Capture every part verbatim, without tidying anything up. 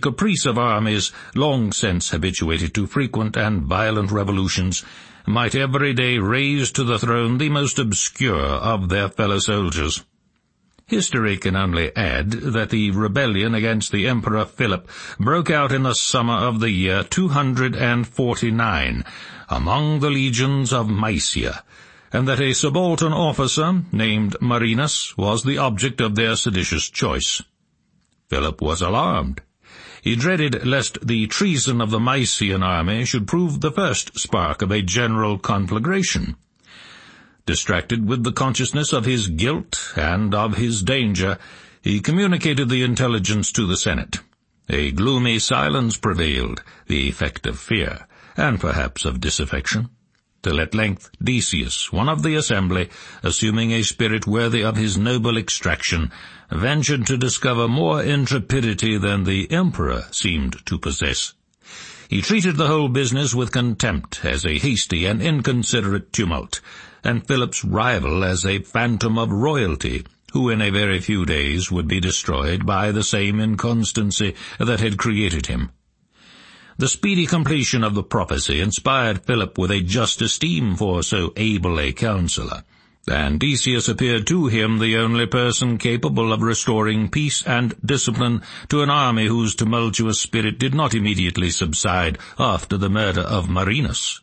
caprice of armies, long since habituated to frequent and violent revolutions, might every day raise to the throne the most obscure of their fellow soldiers. History can only add that the rebellion against the Emperor Philip broke out in the summer of the year two hundred forty-nine among the legions of Mysia, and that a subaltern officer named Marinus was the object of their seditious choice. Philip was alarmed. He dreaded lest the treason of the Mysian army should prove the first spark of a general conflagration. Distracted with the consciousness of his guilt and of his danger, he communicated the intelligence to the Senate. A gloomy silence prevailed, the effect of fear, and perhaps of disaffection, till at length Decius, one of the assembly, assuming a spirit worthy of his noble extraction, ventured to discover more intrepidity than the emperor seemed to possess. He treated the whole business with contempt as a hasty and inconsiderate tumult, and Philip's rival as a phantom of royalty, who in a very few days would be destroyed by the same inconstancy that had created him. The speedy completion of the prophecy inspired Philip with a just esteem for so able a counselor, and Decius appeared to him the only person capable of restoring peace and discipline to an army whose tumultuous spirit did not immediately subside after the murder of Marinus.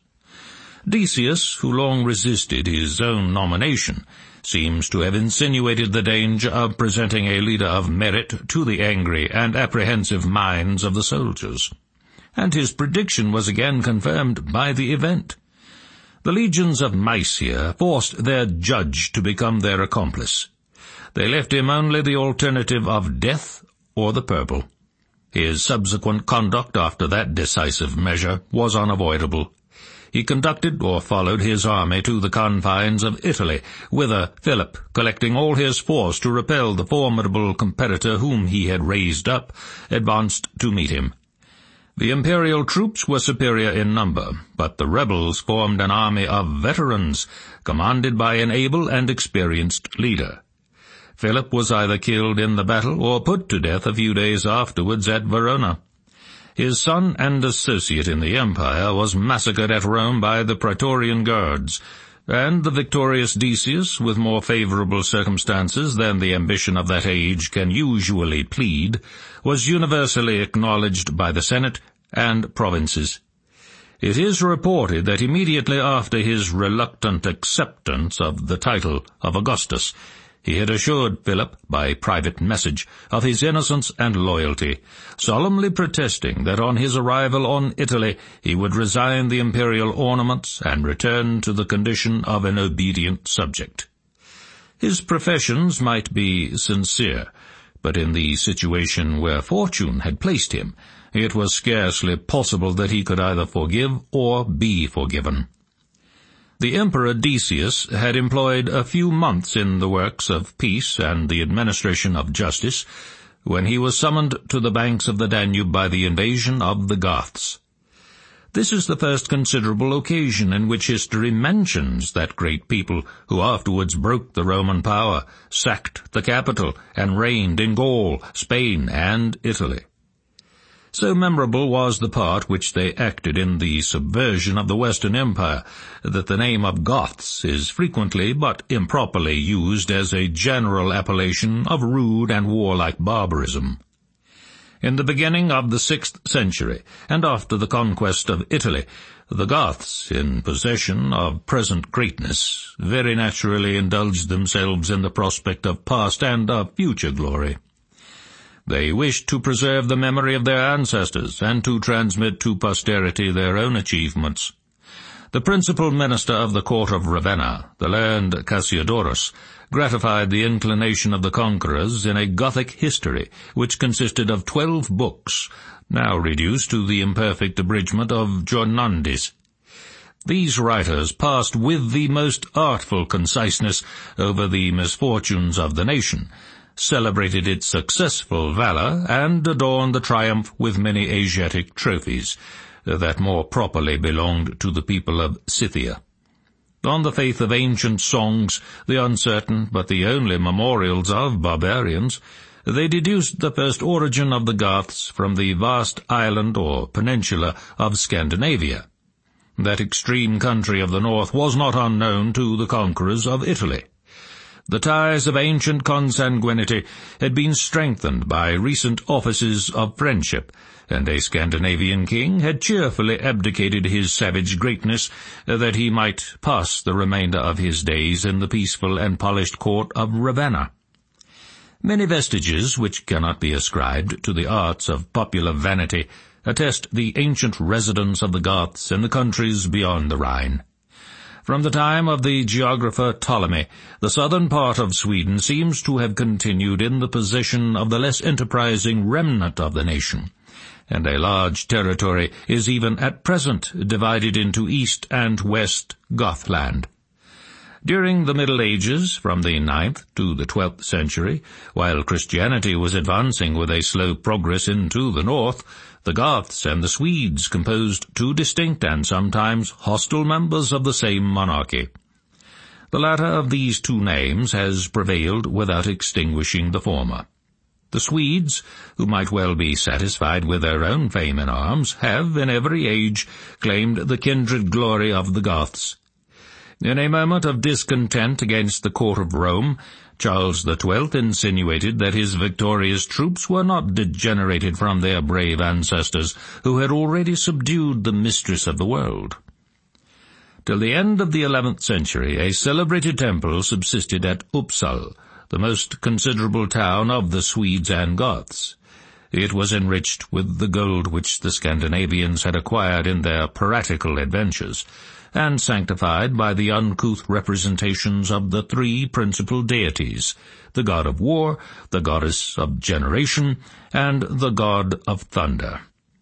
Decius, who long resisted his own nomination, seems to have insinuated the danger of presenting a leader of merit to the angry and apprehensive minds of the soldiers, and his prediction was again confirmed by the event. The legions of Mysia forced their judge to become their accomplice. They left him only the alternative of death or the purple. His subsequent conduct after that decisive measure was unavoidable. He conducted or followed his army to the confines of Italy, whither Philip, collecting all his force to repel the formidable competitor whom he had raised up, advanced to meet him. The imperial troops were superior in number, but the rebels formed an army of veterans, commanded by an able and experienced leader. Philip was either killed in the battle or put to death a few days afterwards at Verona. His son and associate in the empire was massacred at Rome by the Praetorian guards, and the victorious Decius, with more favorable circumstances than the ambition of that age can usually plead, was universally acknowledged by the Senate and provinces. It is reported that immediately after his reluctant acceptance of the title of Augustus, he had assured Philip, by private message, of his innocence and loyalty, solemnly protesting that on his arrival on Italy he would resign the imperial ornaments and return to the condition of an obedient subject. His professions might be sincere, but in the situation where fortune had placed him, it was scarcely possible that he could either forgive or be forgiven. The Emperor Decius had employed a few months in the works of peace and the administration of justice, when he was summoned to the banks of the Danube by the invasion of the Goths. This is the first considerable occasion in which history mentions that great people who afterwards broke the Roman power, sacked the capital, and reigned in Gaul, Spain, and Italy. So memorable was the part which they acted in the subversion of the Western Empire, that the name of Goths is frequently but improperly used as a general appellation of rude and warlike barbarism. In the beginning of the sixth century, and after the conquest of Italy, the Goths, in possession of present greatness, very naturally indulged themselves in the prospect of past and of future glory. They wished to preserve the memory of their ancestors and to transmit to posterity their own achievements. The principal minister of the court of Ravenna, the learned Cassiodorus, gratified the inclination of the conquerors in a Gothic history which consisted of twelve books, now reduced to the imperfect abridgment of Jornandis. These writers passed with the most artful conciseness over the misfortunes of the nation, celebrated its successful valor, and adorned the triumph with many Asiatic trophies that more properly belonged to the people of Scythia. On the faith of ancient songs, the uncertain but the only memorials of barbarians, They deduced the first origin of the Goths from the vast island or peninsula of Scandinavia. That extreme country of the north was not unknown to the conquerors of Italy. The ties of ancient consanguinity had been strengthened by recent offices of friendship, and a Scandinavian king had cheerfully abdicated his savage greatness that he might pass the remainder of his days in the peaceful and polished court of Ravenna. Many vestiges, which cannot be ascribed to the arts of popular vanity, attest the ancient residence of the Goths in the countries beyond the Rhine. From the time of the geographer Ptolemy, the southern part of Sweden seems to have continued in the possession of the less enterprising remnant of the nation, and a large territory is even at present divided into East and West Gothland. During the Middle Ages, from the ninth to the twelfth century, while Christianity was advancing with a slow progress into the north, the Goths and the Swedes composed two distinct and sometimes hostile members of the same monarchy. The latter of these two names has prevailed without extinguishing the former. The Swedes, who might well be satisfied with their own fame in arms, have, in every age, claimed the kindred glory of the Goths. In a moment of discontent against the court of Rome, Charles the Twelfth insinuated that his victorious troops were not degenerated from their brave ancestors, who had already subdued the mistress of the world. Till the end of the eleventh century, a celebrated temple subsisted at Uppsala, the most considerable town of the Swedes and Goths. It was enriched with the gold which the Scandinavians had acquired in their piratical adventures, and sanctified by the uncouth representations of the three principal deities, the god of war, the goddess of generation, and the god of thunder.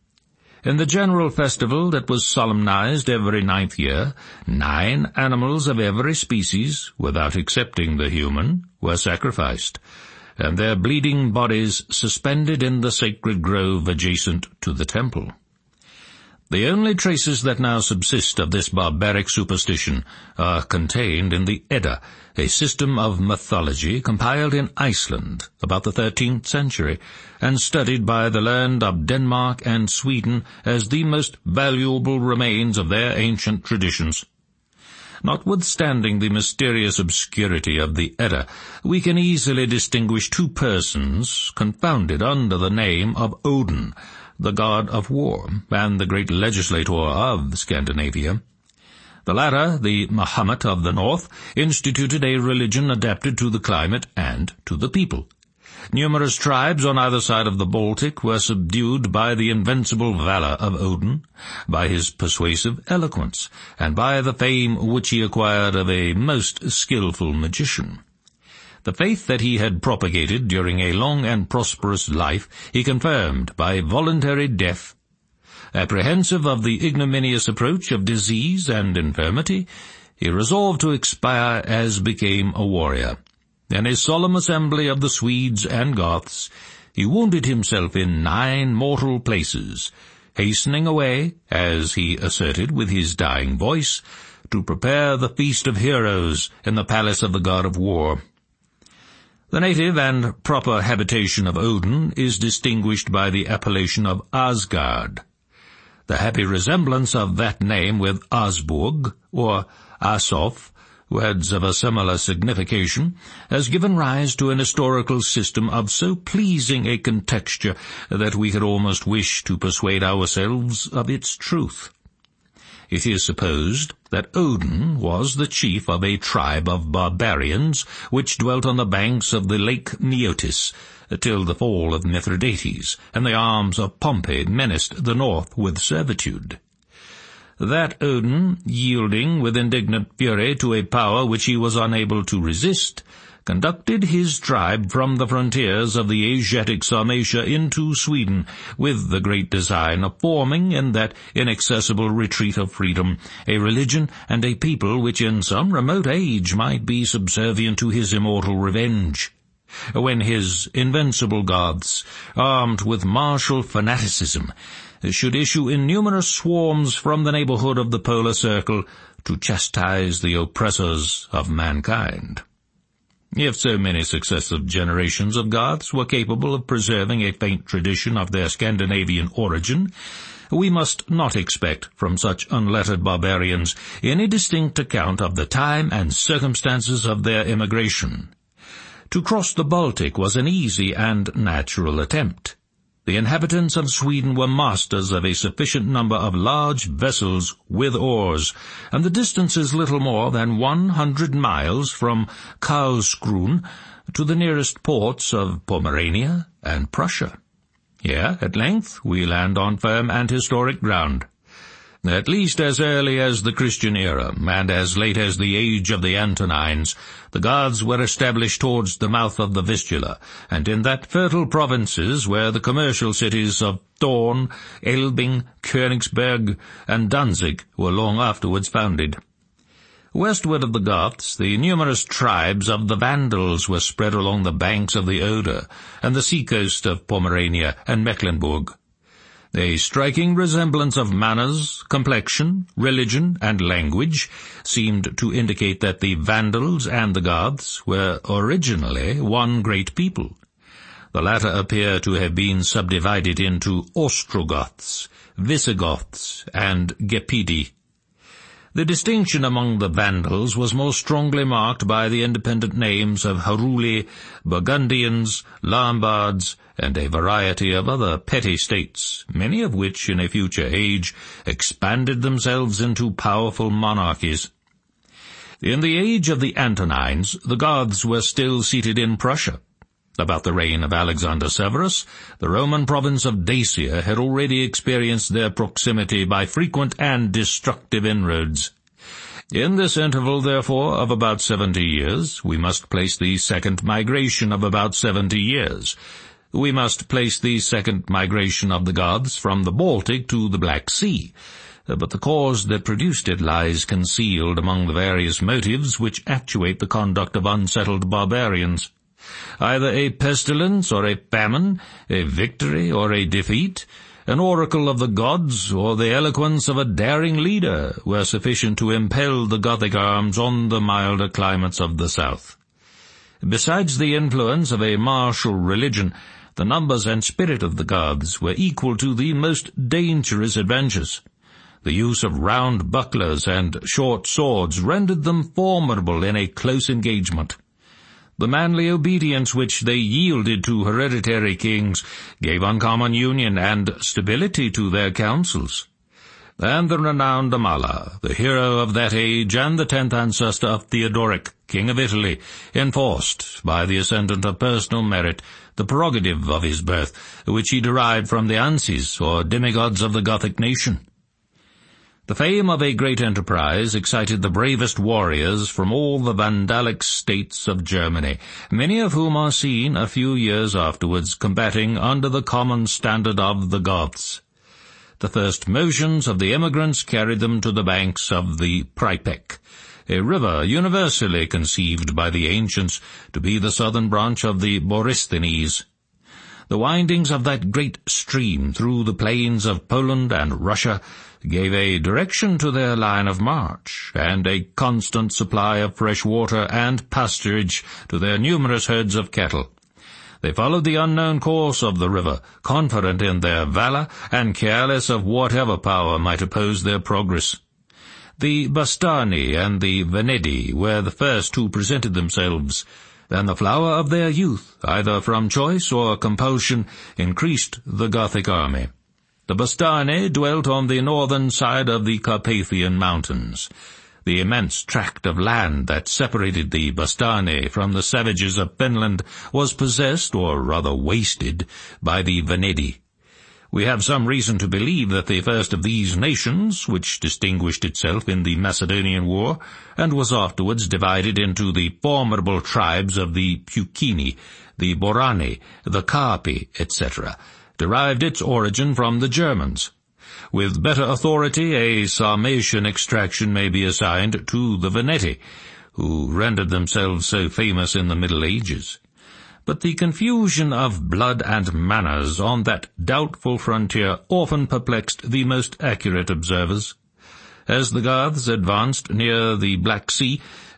In the general festival that was solemnized every ninth year, nine animals of every species, without excepting the human, were sacrificed, and their bleeding bodies suspended in the sacred grove adjacent to the temple. The only traces that now subsist of this barbaric superstition are contained in the Edda, a system of mythology compiled in Iceland about the thirteenth century, and studied by the learned of Denmark and Sweden as the most valuable remains of their ancient traditions. Notwithstanding the mysterious obscurity of the Edda, we can easily distinguish two persons confounded under the name of Odin, the god of war, and the great legislator of Scandinavia. The latter, the Mahomet of the north, instituted a religion adapted to the climate and to the people. Numerous tribes on either side of the Baltic were subdued by the invincible valor of Odin, by his persuasive eloquence, and by the fame which he acquired of a most skilful magician. The faith that he had propagated during a long and prosperous life he confirmed by voluntary death. Apprehensive of the ignominious approach of disease and infirmity, he resolved to expire as became a warrior. In a solemn assembly of the Swedes and Goths, he wounded himself in nine mortal places, hastening away, as he asserted with his dying voice, to prepare the feast of heroes in the palace of the god of war. The native and proper habitation of Odin is distinguished by the appellation of Asgard. The happy resemblance of that name with Asburg, or Asof, words of a similar signification, has given rise to an historical system of so pleasing a contexture that we could almost wish to persuade ourselves of its truth. It is supposed that Odin was the chief of a tribe of barbarians which dwelt on the banks of the lake Neotis till the fall of Mithridates, and the arms of Pompey menaced the north with servitude. That Odin, yielding with indignant fury to a power which he was unable to resist, conducted his tribe from the frontiers of the Asiatic Sarmatia into Sweden, with the great design of forming in that inaccessible retreat of freedom a religion and a people which in some remote age might be subservient to his immortal revenge. When his invincible gods, armed with martial fanaticism, should issue in numerous swarms from the neighborhood of the polar circle to chastise the oppressors of mankind. If so many successive generations of Goths were capable of preserving a faint tradition of their Scandinavian origin, we must not expect from such unlettered barbarians any distinct account of the time and circumstances of their immigration. To cross the Baltic was an easy and natural attempt. The inhabitants of Sweden were masters of a sufficient number of large vessels with oars, and the distance is little more than one hundred miles from Karlskrona to the nearest ports of Pomerania and Prussia. Here, at length, we land on firm and historic ground. At least as early as the Christian era, and as late as the age of the Antonines, the Goths were established towards the mouth of the Vistula, and in that fertile provinces where the commercial cities of Thorn, Elbing, Königsberg, and Danzig were long afterwards founded. Westward of the Goths, the numerous tribes of the Vandals were spread along the banks of the Oder and the seacoast of Pomerania and Mecklenburg. A striking resemblance of manners, complexion, religion, and language seemed to indicate that the Vandals and the Goths were originally one great people. The latter appear to have been subdivided into Ostrogoths, Visigoths, and Gepidi. The distinction among the Vandals was more strongly marked by the independent names of Heruli, Burgundians, Lombards, and a variety of other petty states, many of which in a future age expanded themselves into powerful monarchies. In the age of the Antonines, the Goths were still seated in Prussia. About the reign of Alexander Severus, the Roman province of Dacia had already experienced their proximity by frequent and destructive inroads. In this interval, therefore, of about seventy years, we must place the second migration of about seventy years. We must place the second migration of the Goths from the Baltic to the Black Sea, but the cause that produced it lies concealed among the various motives which actuate the conduct of unsettled barbarians. Either a pestilence or a famine, a victory or a defeat, an oracle of the gods or the eloquence of a daring leader were sufficient to impel the Gothic arms on the milder climates of the south. Besides the influence of a martial religion, the numbers and spirit of the Goths were equal to the most dangerous adventures. The use of round bucklers and short swords rendered them formidable in a close engagement. The manly obedience which they yielded to hereditary kings gave uncommon union and stability to their councils. And the renowned Amala, the hero of that age and the tenth ancestor of Theodoric, king of Italy, enforced, by the ascendant of personal merit, the prerogative of his birth, which he derived from the Anses, or demigods of the Gothic nation. The fame of a great enterprise excited the bravest warriors from all the Vandalic states of Germany, many of whom are seen a few years afterwards combating under the common standard of the Goths. The first motions of the emigrants carried them to the banks of the Pripek, a river universally conceived by the ancients to be the southern branch of the Borysthenes. The windings of that great stream through the plains of Poland and Russia gave a direction to their line of march, and a constant supply of fresh water and pasturage to their numerous herds of cattle. They followed the unknown course of the river, confident in their valor, and careless of whatever power might oppose their progress. The Bastani and the Venedi were the first who presented themselves, and the flower of their youth, either from choice or compulsion, increased the Gothic army. The Bastani dwelt on the northern side of the Carpathian mountains. The immense tract of land that separated the Bastani from the savages of Finland was possessed, or rather wasted, by the Venedi. We have some reason to believe that the first of these nations, which distinguished itself in the Macedonian War, and was afterwards divided into the formidable tribes of the Pucini, the Borani, the Carpi, et cetera, derived its origin from the Germans. With better authority, a Sarmatian extraction may be assigned to the Veneti, who rendered themselves so famous in the Middle Ages. But the confusion of blood and manners on that doubtful frontier often perplexed the most accurate observers. As the Goths advanced near the Black Sea,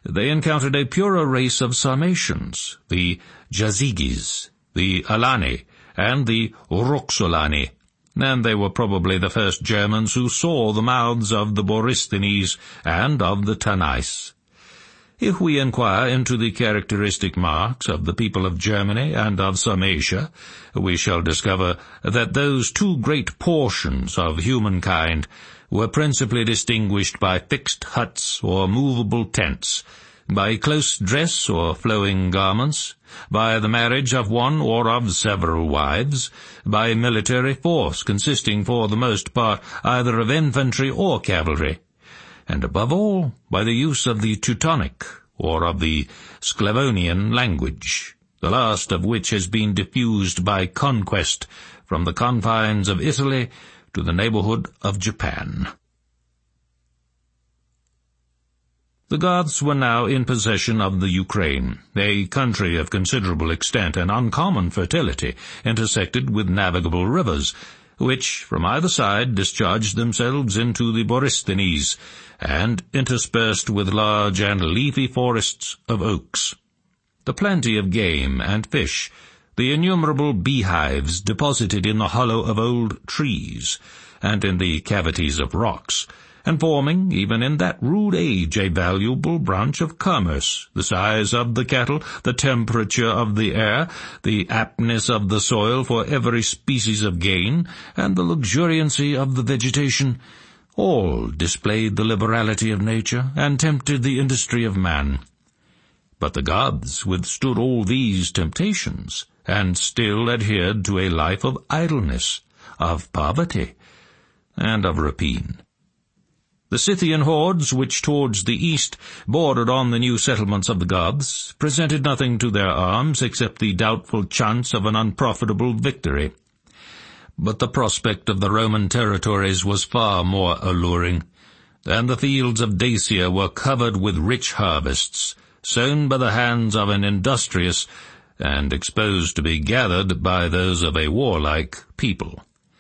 they encountered a purer race of Sarmatians, the Jazyges, the Alani, and the Roxolani, and they were probably the first Germans who saw the mouths of the Borysthenes and of the Tanais. If we inquire into the characteristic marks of the people of Germany and of Sarmatia, we shall discover that those two great portions of humankind were principally distinguished by fixed huts or movable tents, by close dress or flowing garments, by the marriage of one or of several wives, by military force consisting for the most part either of infantry or cavalry, and above all by the use of the Teutonic or of the Sclavonian language, the last of which has been diffused by conquest from the confines of Italy to the neighborhood of Japan. The Goths were now in possession of the Ukraine, a country of considerable extent and uncommon fertility, intersected with navigable rivers, which from either side discharged themselves into the Borysthenes, and interspersed with large and leafy forests of oaks. The plenty of game and fish, the innumerable beehives deposited in the hollow of old trees, and in the cavities of rocks, and forming, even in that rude age, a valuable branch of commerce, the size of the cattle, the temperature of the air, the aptness of the soil for every species of gain, and the luxuriancy of the vegetation, all displayed the liberality of nature, and tempted the industry of man. But the Goths withstood all these temptations, and still adhered to a life of idleness, of poverty, and of rapine. The Scythian hordes, which towards the east bordered on the new settlements of the Goths, presented nothing to their arms except the doubtful chance of an unprofitable victory. But the prospect of the Roman territories was far more alluring, and the fields of Dacia were covered with rich harvests, sown by the hands of an industrious and exposed to be gathered by those of a warlike people.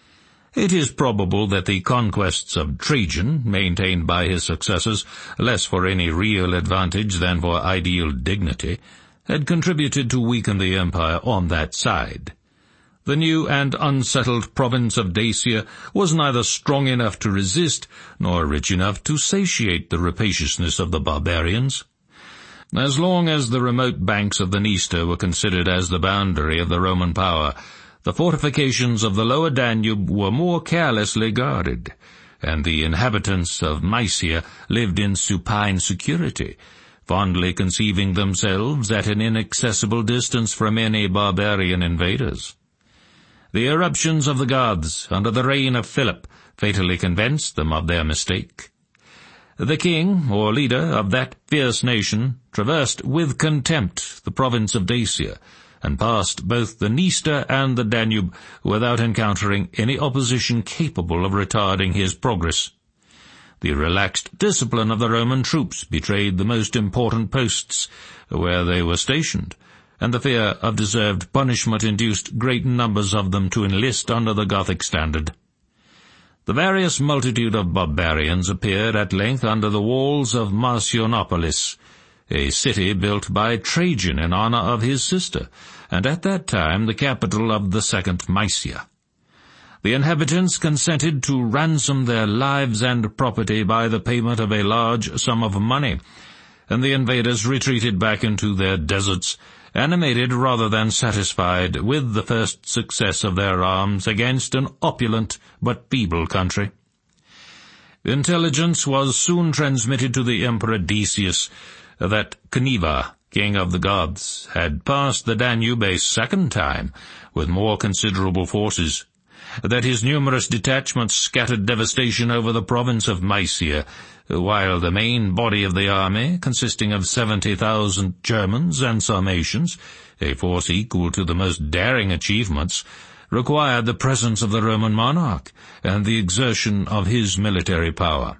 It is probable that the conquests of Trajan, maintained by his successors less for any real advantage than for ideal dignity, had contributed to weaken the empire on that side. The new and unsettled province of Dacia was neither strong enough to resist, nor rich enough to satiate the rapaciousness of the barbarians. As long as the remote banks of the Dniester were considered as the boundary of the Roman power, the fortifications of the lower Danube were more carelessly guarded, and the inhabitants of Mysia lived in supine security, fondly conceiving themselves at an inaccessible distance from any barbarian invaders. The eruptions of the Goths under the reign of Philip fatally convinced them of their mistake. The king, or leader, of that fierce nation traversed with contempt the province of Dacia, and passed both the Dniester and the Danube without encountering any opposition capable of retarding his progress. The relaxed discipline of the Roman troops betrayed the most important posts where they were stationed, and the fear of deserved punishment induced great numbers of them to enlist under the Gothic standard. The various multitude of barbarians appeared at length under the walls of Marcionopolis, a city built by Trajan in honor of his sister, and at that time the capital of the second Mysia. The inhabitants consented to ransom their lives and property by the payment of a large sum of money, and the invaders retreated back into their deserts, animated rather than satisfied with the first success of their arms against an opulent but feeble country. Intelligence was soon transmitted to the Emperor Decius that Cniva, king of the Goths, had passed the Danube a second time with more considerable forces, that his numerous detachments scattered devastation over the province of Mysia, while the main body of the army, consisting of seventy thousand Germans and Sarmatians, a force equal to the most daring achievements, required the presence of the Roman monarch and the exertion of his military power.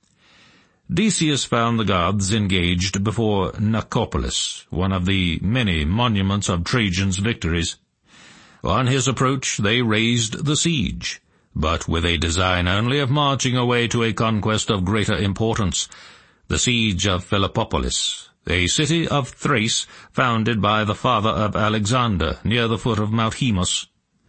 Decius found the Goths engaged before Nicopolis, one of the many monuments of Trajan's victories. On his approach they raised the siege, but with a design only of marching away to a conquest of greater importance, the siege of Philippopolis, a city of Thrace founded by the father of Alexander, near the foot of Mount Haemus.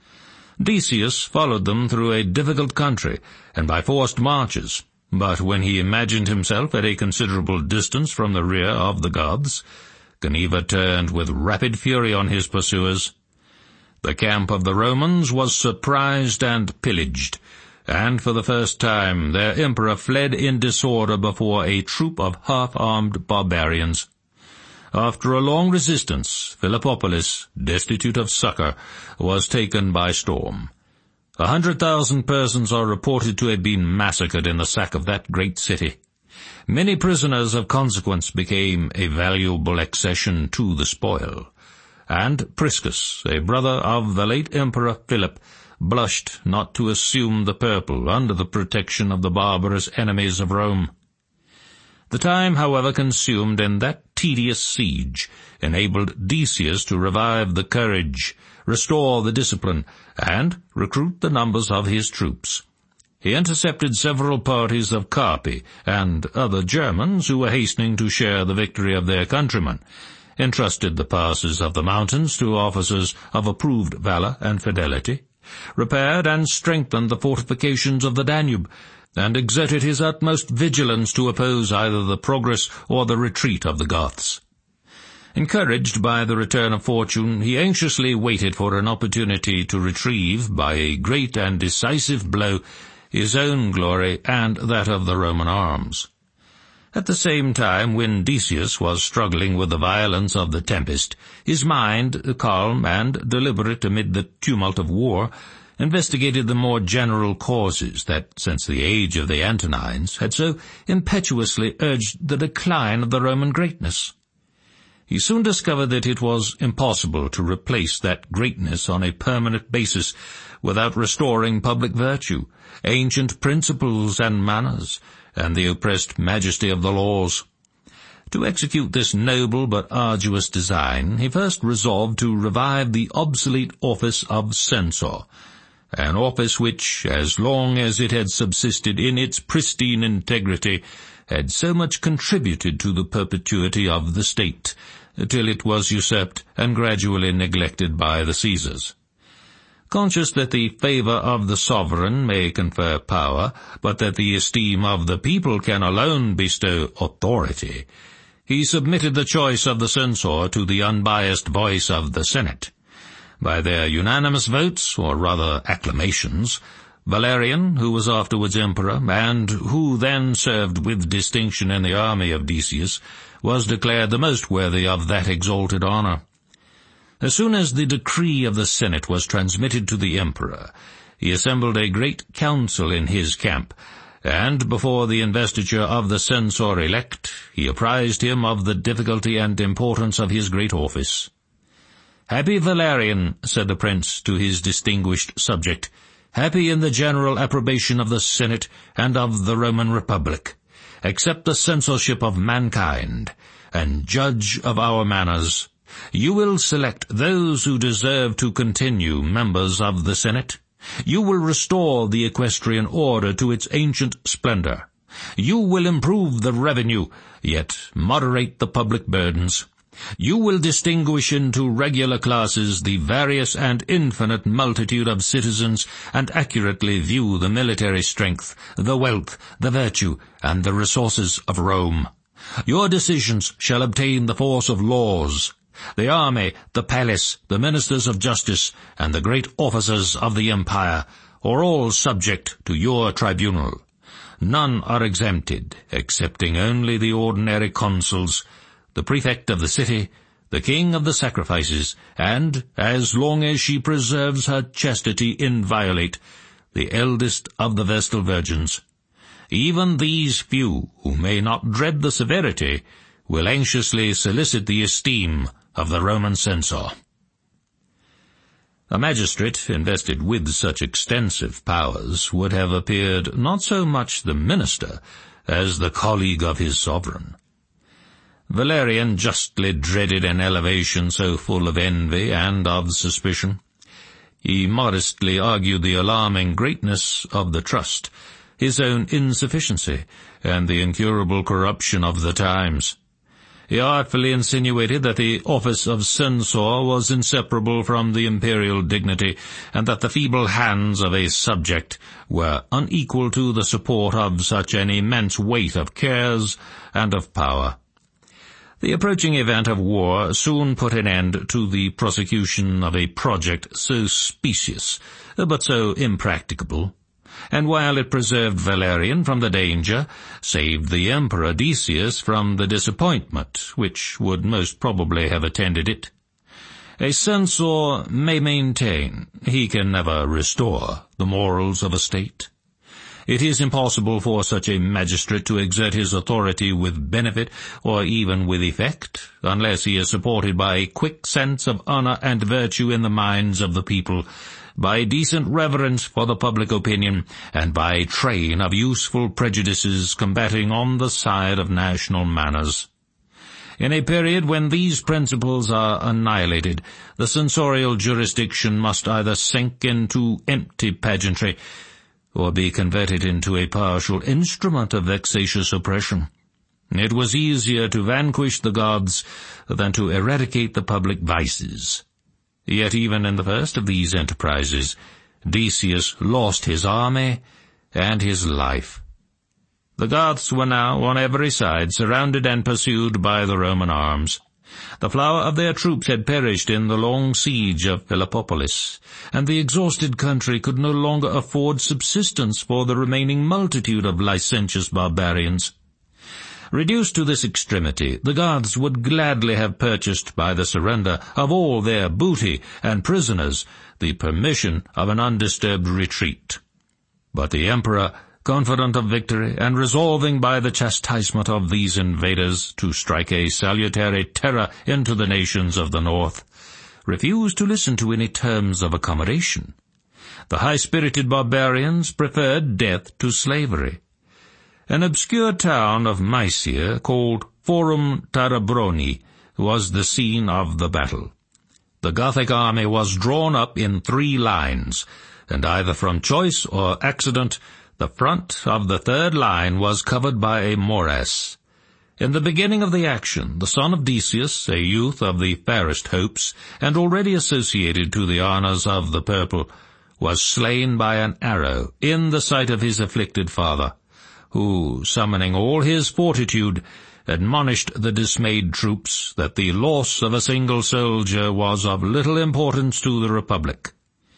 Decius followed them through a difficult country, and by forced marches, but when he imagined himself at a considerable distance from the rear of the Goths, Geneva turned with rapid fury on his pursuers. The camp of the Romans was surprised and pillaged, and for the first time their emperor fled in disorder before a troop of half-armed barbarians. After a long resistance, Philippopolis, destitute of succor, was taken by storm. A hundred thousand persons are reported to have been massacred in the sack of that great city. Many prisoners of consequence became a valuable accession to the spoil, and Priscus, a brother of the late Emperor Philip, blushed not to assume the purple under the protection of the barbarous enemies of Rome. The time, however, consumed in that tedious siege enabled Decius to revive the courage, restore the discipline, and recruit the numbers of his troops. He intercepted several parties of Carpi and other Germans who were hastening to share the victory of their countrymen, entrusted the passes of the mountains to officers of approved valor and fidelity, repaired and strengthened the fortifications of the Danube, and exerted his utmost vigilance to oppose either the progress or the retreat of the Goths. Encouraged by the return of fortune, he anxiously waited for an opportunity to retrieve, by a great and decisive blow, his own glory and that of the Roman arms. At the same time, when Decius was struggling with the violence of the tempest, his mind, calm and deliberate amid the tumult of war, investigated the more general causes that, since the age of the Antonines, had so impetuously urged the decline of the Roman greatness. He soon discovered that it was impossible to replace that greatness on a permanent basis without restoring public virtue, ancient principles and manners, and the oppressed majesty of the laws. To execute this noble but arduous design, he first resolved to revive the obsolete office of censor, an office which, as long as it had subsisted in its pristine integrity, had so much contributed to the perpetuity of the state, till it was usurped and gradually neglected by the Caesars. Conscious that the favor of the sovereign may confer power, but that the esteem of the people can alone bestow authority, he submitted the choice of the censor to the unbiased voice of the Senate. By their unanimous votes, or rather acclamations, Valerian, who was afterwards emperor, and who then served with distinction in the army of Decius, was declared the most worthy of that exalted honor. As soon as the decree of the Senate was transmitted to the emperor, he assembled a great council in his camp, and before the investiture of the censor-elect, he apprised him of the difficulty and importance of his great office. "Happy Valerian," said the prince to his distinguished subject, "happy in the general approbation of the Senate and of the Roman Republic. Accept the censorship of mankind, and judge of our manners. You will select those who deserve to continue members of the Senate. You will restore the equestrian order to its ancient splendor. You will improve the revenue, yet moderate the public burdens. You will distinguish into regular classes the various and infinite multitude of citizens, and accurately view the military strength, the wealth, the virtue, and the resources of Rome. Your decisions shall obtain the force of laws. The army, the palace, the ministers of justice, and the great officers of the empire are all subject to your tribunal. None are exempted, excepting only the ordinary consuls, the prefect of the city, the king of the sacrifices, and, as long as she preserves her chastity inviolate, the eldest of the Vestal Virgins. Even these few, who may not dread the severity, will anxiously solicit the esteem of the Roman censor." A magistrate invested with such extensive powers would have appeared not so much the minister as the colleague of his sovereign. Valerian justly dreaded an elevation so full of envy and of suspicion. He modestly argued the alarming greatness of the trust, his own insufficiency, and the incurable corruption of the times. He artfully insinuated that the office of censor was inseparable from the imperial dignity, and that the feeble hands of a subject were unequal to the support of such an immense weight of cares and of power. The approaching event of war soon put an end to the prosecution of a project so specious, but so impracticable, and while it preserved Valerian from the danger, saved the Emperor Decius from the disappointment which would most probably have attended it. A censor may maintain, he can never restore, the morals of a state. It is impossible for such a magistrate to exert his authority with benefit, or even with effect, unless he is supported by a quick sense of honor and virtue in the minds of the people, by decent reverence for the public opinion, and by a train of useful prejudices combating on the side of national manners. In a period when these principles are annihilated, the censorial jurisdiction must either sink into empty pageantry, or be converted into a partial instrument of vexatious oppression. It was easier to vanquish the gods than to eradicate the public vices. Yet even in the first of these enterprises, Decius lost his army and his life. The Goths were now on every side surrounded and pursued by the Roman arms. The flower of their troops had perished in the long siege of Philippopolis, and the exhausted country could no longer afford subsistence for the remaining multitude of licentious barbarians. Reduced to this extremity, the Goths would gladly have purchased by the surrender of all their booty and prisoners the permission of an undisturbed retreat. But the emperor, confident of victory, and resolving by the chastisement of these invaders to strike a salutary terror into the nations of the north, refused to listen to any terms of accommodation. The high-spirited barbarians preferred death to slavery. An obscure town of Mysia, called Forum Tarabroni, was the scene of the battle. The Gothic army was drawn up in three lines, and either from choice or accident, the front of the third line was covered by a morass. In the beginning of the action, the son of Decius, a youth of the fairest hopes, and already associated to the honors of the purple, was slain by an arrow in the sight of his afflicted father, who, summoning all his fortitude, admonished the dismayed troops that the loss of a single soldier was of little importance to the Republic.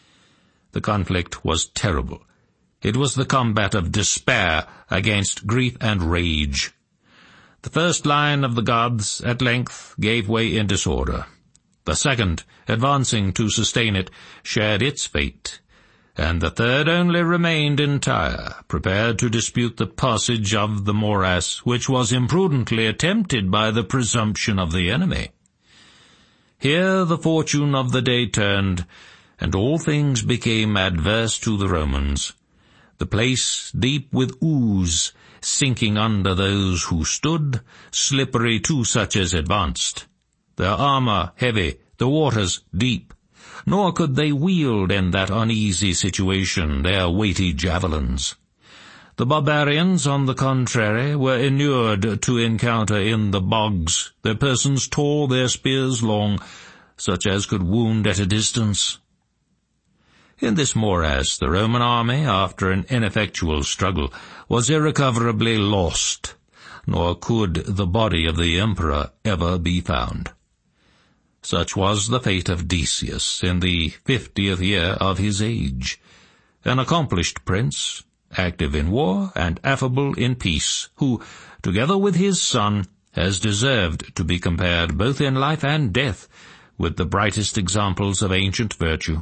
The conflict was terrible. It was the combat of despair against grief and rage. The first line of the Goths at length gave way in disorder. The second, advancing to sustain it, shared its fate, and the third only remained entire, prepared to dispute the passage of the morass, which was imprudently attempted by the presumption of the enemy. Here the fortune of the day turned, and all things became adverse to the Romans. The place deep with ooze, sinking under those who stood, slippery to such as advanced. Their armor heavy, the waters deep, nor could they wield in that uneasy situation their weighty javelins. The barbarians, on the contrary, were inured to encounter in the bogs, their persons tall, their spears long, such as could wound at a distance. In this morass the Roman army, after an ineffectual struggle, was irrecoverably lost, nor could the body of the emperor ever be found. Such was the fate of Decius in the fiftieth year of his age, an accomplished prince, active in war and affable in peace, who, together with his son, has deserved to be compared both in life and death with the brightest examples of ancient virtue.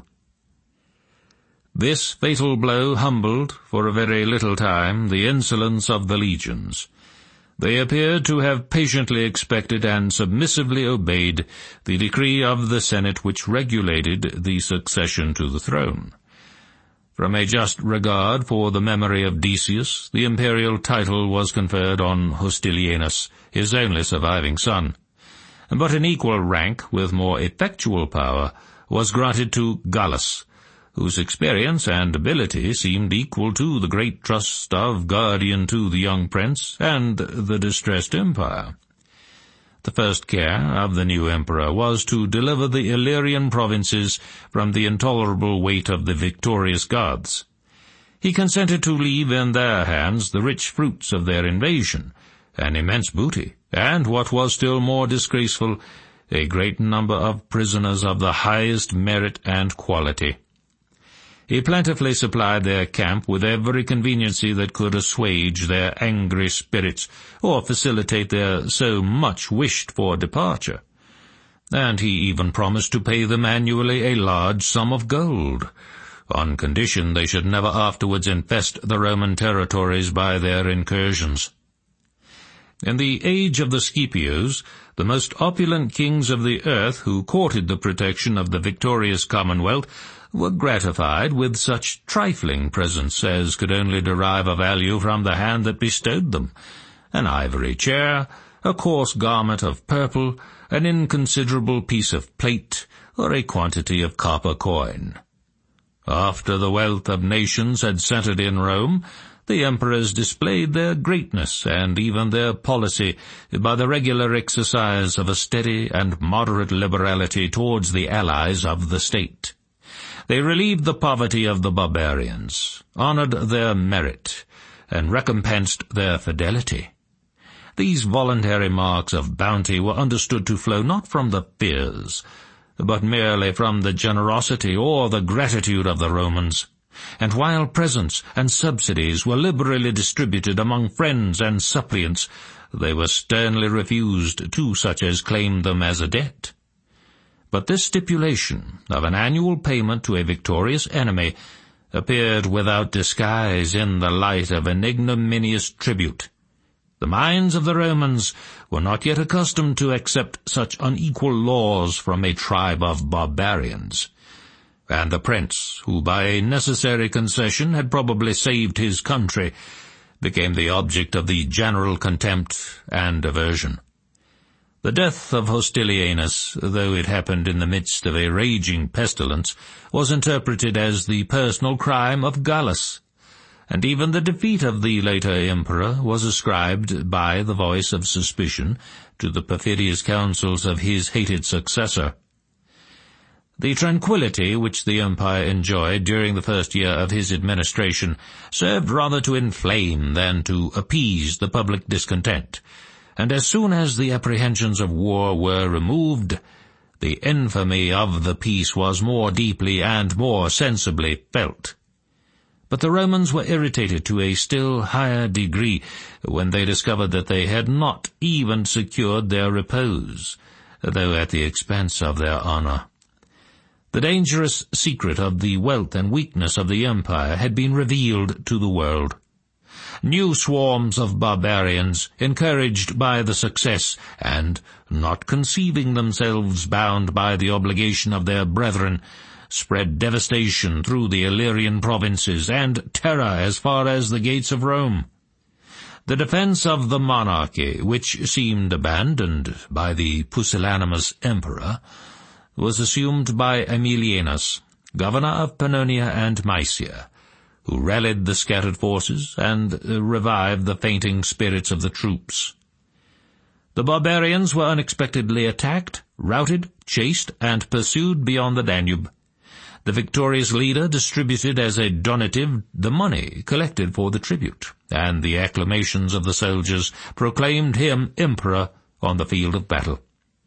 This fatal blow humbled, for a very little time, the insolence of the legions. They appeared to have patiently expected and submissively obeyed the decree of the Senate which regulated the succession to the throne. From a just regard for the memory of Decius, the imperial title was conferred on Hostilianus, his only surviving son. But an equal rank, with more effectual power, was granted to Gallus, whose experience and ability seemed equal to the great trust of guardian to the young prince and the distressed empire. The first care of the new emperor was to deliver the Illyrian provinces from the intolerable weight of the victorious Goths. He consented to leave in their hands the rich fruits of their invasion, an immense booty, and, what was still more disgraceful, a great number of prisoners of the highest merit and quality. He plentifully supplied their camp with every conveniency that could assuage their angry spirits or facilitate their so much wished-for departure, and he even promised to pay them annually a large sum of gold, on condition they should never afterwards infest the Roman territories by their incursions. In the age of the Scipios, the most opulent kings of the earth who courted the protection of the victorious Commonwealth were gratified with such trifling presents as could only derive a value from the hand that bestowed them: an ivory chair, a coarse garment of purple, an inconsiderable piece of plate, or a quantity of copper coin. After the wealth of nations had centered in Rome, the emperors displayed their greatness and even their policy by the regular exercise of a steady and moderate liberality towards the allies of the state. They relieved the poverty of the barbarians, honored their merit, and recompensed their fidelity. These voluntary marks of bounty were understood to flow not from the fears, but merely from the generosity or the gratitude of the Romans. And while presents and subsidies were liberally distributed among friends and suppliants, they were sternly refused to such as claimed them as a debt. But this stipulation of an annual payment to a victorious enemy appeared without disguise in the light of an ignominious tribute. The minds of the Romans were not yet accustomed to accept such unequal laws from a tribe of barbarians, and the prince, who by a necessary concession had probably saved his country, became the object of the general contempt and aversion. The death of Hostilianus, though it happened in the midst of a raging pestilence, was interpreted as the personal crime of Gallus, and even the defeat of the later emperor was ascribed by the voice of suspicion to the perfidious counsels of his hated successor. The tranquillity which the empire enjoyed during the first year of his administration served rather to inflame than to appease the public discontent, and as soon as the apprehensions of war were removed, the infamy of the peace was more deeply and more sensibly felt. But the Romans were irritated to a still higher degree when they discovered that they had not even secured their repose, though at the expense of their honor. The dangerous secret of the wealth and weakness of the empire had been revealed to the world. New swarms of barbarians, encouraged by the success, and not conceiving themselves bound by the obligation of their brethren, spread devastation through the Illyrian provinces and terror as far as the gates of Rome. The defense of the monarchy, which seemed abandoned by the pusillanimous emperor, was assumed by Aemilianus, governor of Pannonia and Mysia, who rallied the scattered forces and uh, revived the fainting spirits of the troops. The barbarians were unexpectedly attacked, routed, chased, and pursued beyond the Danube. The victorious leader distributed as a donative the money collected for the tribute, and the acclamations of the soldiers proclaimed him emperor on the field of battle.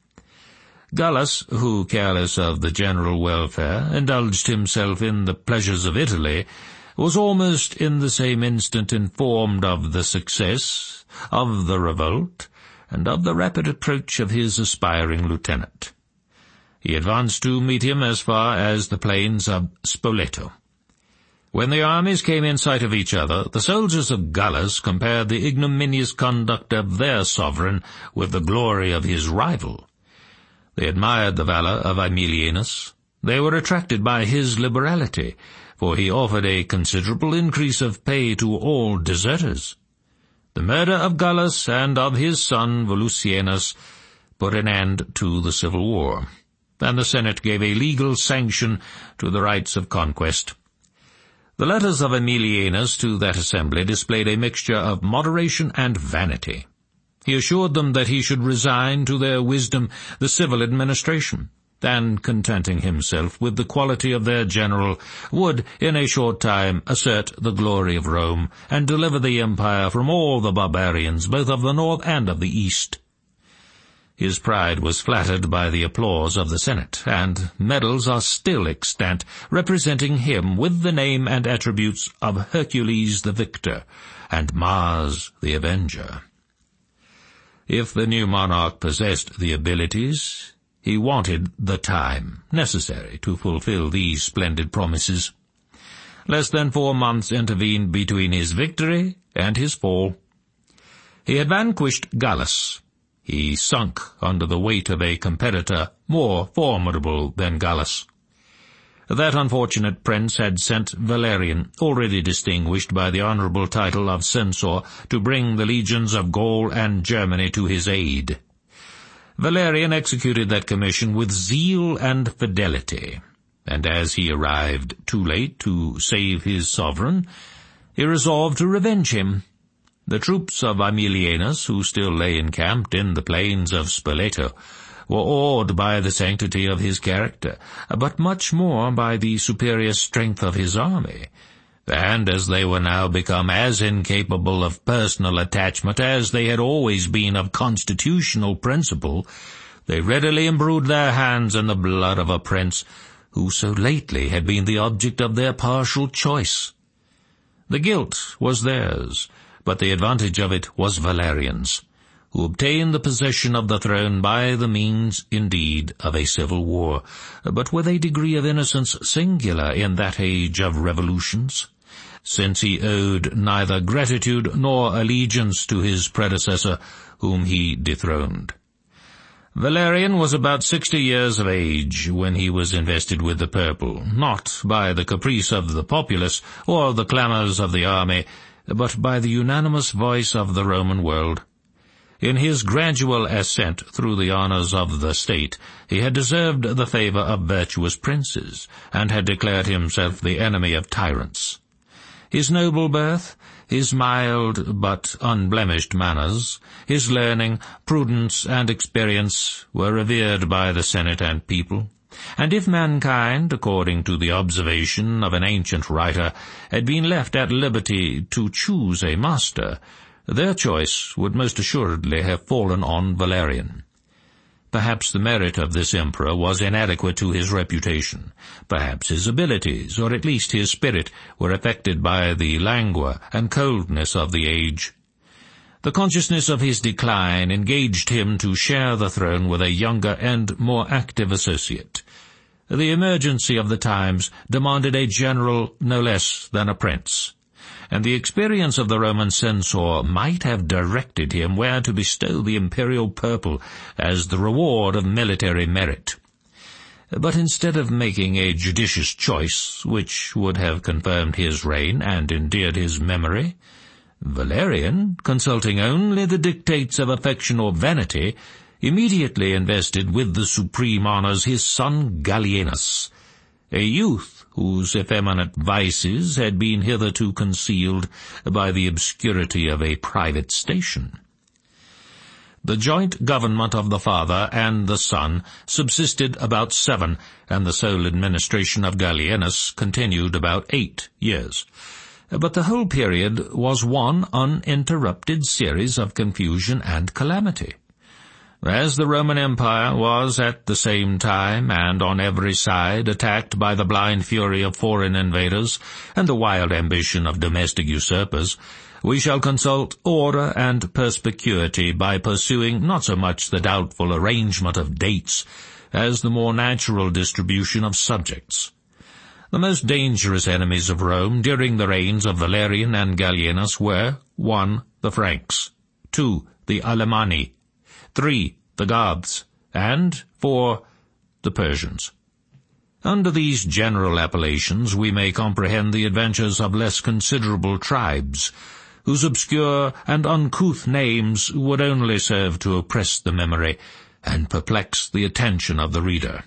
Gallus, who, careless of the general welfare, indulged himself in the pleasures of Italy, was almost in the same instant informed of the success, of the revolt, and of the rapid approach of his aspiring lieutenant. He advanced to meet him as far as the plains of Spoleto. When the armies came in sight of each other, the soldiers of Gallus compared the ignominious conduct of their sovereign with the glory of his rival. They admired the valor of Aemilianus. They were attracted by his liberality, for he offered a considerable increase of pay to all deserters. The murder of Gallus and of his son Volusianus put an end to the civil war, and the Senate gave a legal sanction to the rights of conquest. The letters of Aemilianus to that assembly displayed a mixture of moderation and vanity. He assured them that he should resign to their wisdom the civil administration, and, contenting himself with the quality of their general, would in a short time assert the glory of Rome, and deliver the empire from all the barbarians, both of the north and of the east. His pride was flattered by the applause of the Senate, and medals are still extant representing him with the name and attributes of Hercules the Victor, and Mars the Avenger. If the new monarch possessed the abilities, he wanted the time necessary to fulfill these splendid promises. Less than four months intervened between his victory and his fall. He had vanquished Gallus. He sunk under the weight of a competitor more formidable than Gallus. That unfortunate prince had sent Valerian, already distinguished by the honorable title of censor, to bring the legions of Gaul and Germany to his aid. Valerian executed that commission with zeal and fidelity, and as he arrived too late to save his sovereign, he resolved to revenge him. The troops of Aemilianus, who still lay encamped in the plains of Spoleto, were awed by the sanctity of his character, but much more by the superior strength of his army, and as they were now become as incapable of personal attachment as they had always been of constitutional principle, they readily imbrued their hands in the blood of a prince who so lately had been the object of their partial choice. The guilt was theirs, but the advantage of it was Valerian's, who obtained the possession of the throne by the means, indeed, of a civil war, but with a degree of innocence singular in that age of revolutions, since he owed neither gratitude nor allegiance to his predecessor, whom he dethroned. Valerian was about sixty years of age when he was invested with the purple, not by the caprice of the populace or the clamours of the army, but by the unanimous voice of the Roman world. In his gradual ascent through the honours of the state, he had deserved the favour of virtuous princes, and had declared himself the enemy of tyrants. His noble birth, his mild but unblemished manners, his learning, prudence, and experience were revered by the Senate and people, and if mankind, according to the observation of an ancient writer, had been left at liberty to choose a master, their choice would most assuredly have fallen on Valerian. Perhaps the merit of this emperor was inadequate to his reputation. Perhaps his abilities, or at least his spirit, were affected by the languor and coldness of the age. The consciousness of his decline engaged him to share the throne with a younger and more active associate. The emergency of the times demanded a general no less than a prince, and the experience of the Roman censor might have directed him where to bestow the imperial purple as the reward of military merit. But instead of making a judicious choice, which would have confirmed his reign and endeared his memory, Valerian, consulting only the dictates of affection or vanity, immediately invested with the supreme honours his son Gallienus, a youth whose effeminate vices had been hitherto concealed by the obscurity of a private station. The joint government of the father and the son subsisted about seven, and the sole administration of Gallienus continued about eight years. But the whole period was one uninterrupted series of confusion and calamity. As the Roman Empire was at the same time and on every side attacked by the blind fury of foreign invaders and the wild ambition of domestic usurpers, we shall consult order and perspicuity by pursuing not so much the doubtful arrangement of dates as the more natural distribution of subjects. The most dangerous enemies of Rome during the reigns of Valerian and Gallienus were, one, the Franks, two, the Alemanni, three, the Goths, and, four, the Persians. Under these general appellations we may comprehend the adventures of less considerable tribes, whose obscure and uncouth names would only serve to oppress the memory and perplex the attention of the reader.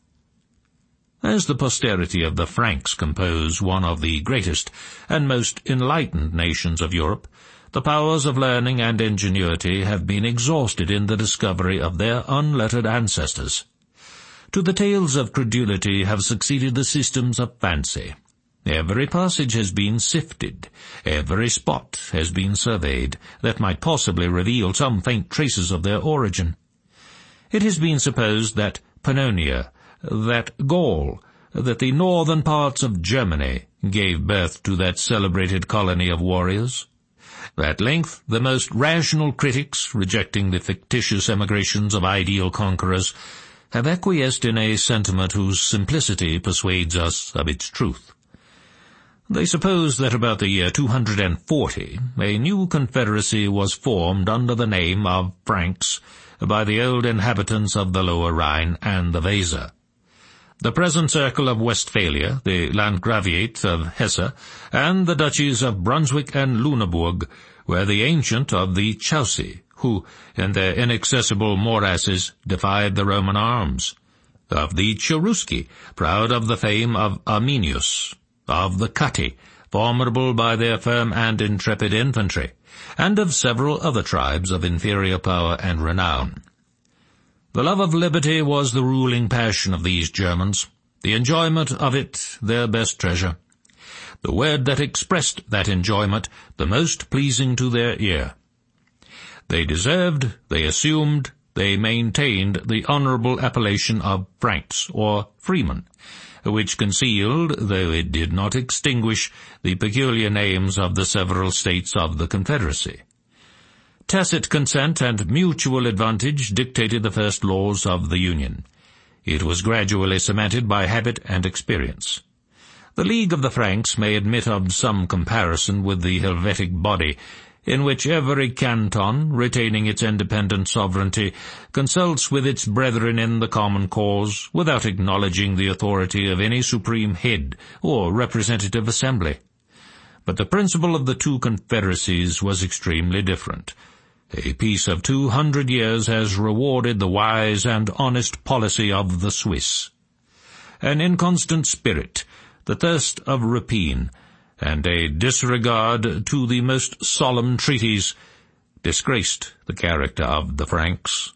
As the posterity of the Franks compose one of the greatest and most enlightened nations of Europe, the powers of learning and ingenuity have been exhausted in the discovery of their unlettered ancestors. To the tales of credulity have succeeded the systems of fancy. Every passage has been sifted, every spot has been surveyed, that might possibly reveal some faint traces of their origin. It has been supposed that Pannonia, that Gaul, that the northern parts of Germany gave birth to that celebrated colony of warriors. At length, the most rational critics, rejecting the fictitious emigrations of ideal conquerors, have acquiesced in a sentiment whose simplicity persuades us of its truth. They suppose that about the year two hundred forty, a new confederacy was formed under the name of Franks by the old inhabitants of the Lower Rhine and the Weser. The present circle of Westphalia, the Landgraviate of Hesse, and the duchies of Brunswick and Lüneburg were the ancient of the Chauci, who, in their inaccessible morasses, defied the Roman arms; of the Cherusci, proud of the fame of Arminius; of the Catti, formidable by their firm and intrepid infantry; and of several other tribes of inferior power and renown. The love of liberty was the ruling passion of these Germans, the enjoyment of it their best treasure, the word that expressed that enjoyment the most pleasing to their ear. They deserved, they assumed, they maintained the honorable appellation of Franks, or freemen, which concealed, though it did not extinguish, the peculiar names of the several states of the Confederacy. Tacit consent and mutual advantage dictated the first laws of the Union. It was gradually cemented by habit and experience. The League of the Franks may admit of some comparison with the Helvetic body, in which every canton, retaining its independent sovereignty, consults with its brethren in the common cause, without acknowledging the authority of any supreme head or representative assembly. But the principle of the two confederacies was extremely different. A peace of two hundred years has rewarded the wise and honest policy of the Swiss. An inconstant spirit, the thirst of rapine, and a disregard to the most solemn treaties disgraced the character of the Franks.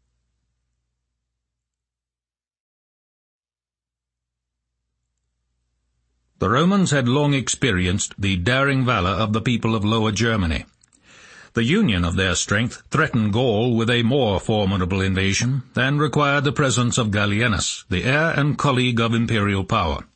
The Romans had long experienced the daring valor of the people of Lower Germany. The union of their strength threatened Gaul with a more formidable invasion, and required the presence of Gallienus, the heir and colleague of imperial power.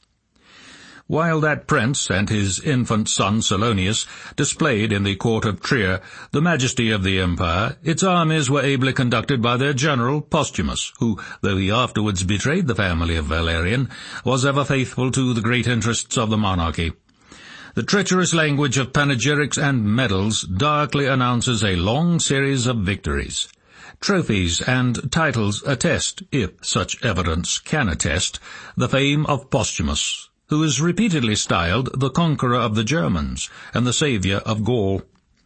While that prince and his infant son Salonius displayed in the court of Trier the majesty of the empire, its armies were ably conducted by their general Postumus, who, though he afterwards betrayed the family of Valerian, was ever faithful to the great interests of the monarchy. The treacherous language of panegyrics and medals darkly announces a long series of victories. Trophies and titles attest, if such evidence can attest, the fame of Postumus, who is repeatedly styled the conqueror of the Germans and the saviour of Gaul.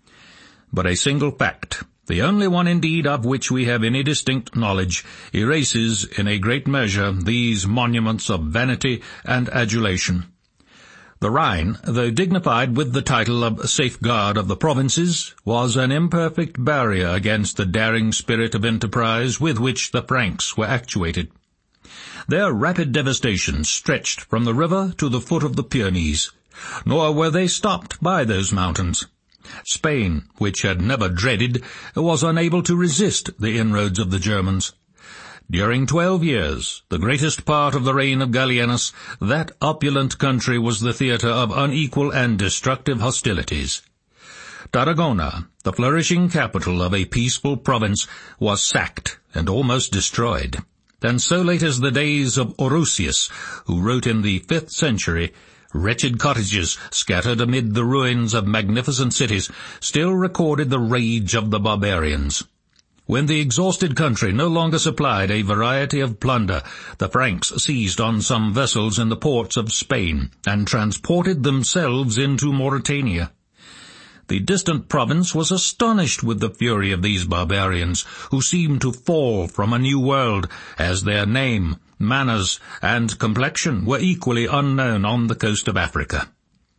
But a single fact, the only one indeed of which we have any distinct knowledge, erases in a great measure these monuments of vanity and adulation. The Rhine, though dignified with the title of safeguard of the provinces, was an imperfect barrier against the daring spirit of enterprise with which the Franks were actuated. Their rapid devastations stretched from the river to the foot of the Pyrenees, nor were they stopped by those mountains. Spain, which had never dreaded, was unable to resist the inroads of the Germans. During twelve years, the greatest part of the reign of Gallienus, that opulent country was the theatre of unequal and destructive hostilities. Tarragona, the flourishing capital of a peaceful province, was sacked and almost destroyed. And so late as the days of Orosius, who wrote in the fifth century, wretched cottages scattered amid the ruins of magnificent cities still recorded the rage of the barbarians. When the exhausted country no longer supplied a variety of plunder, the Franks seized on some vessels in the ports of Spain and transported themselves into Mauritania. The distant province was astonished with the fury of these barbarians, who seemed to fall from a new world, as their name, manners, and complexion were equally unknown on the coast of Africa.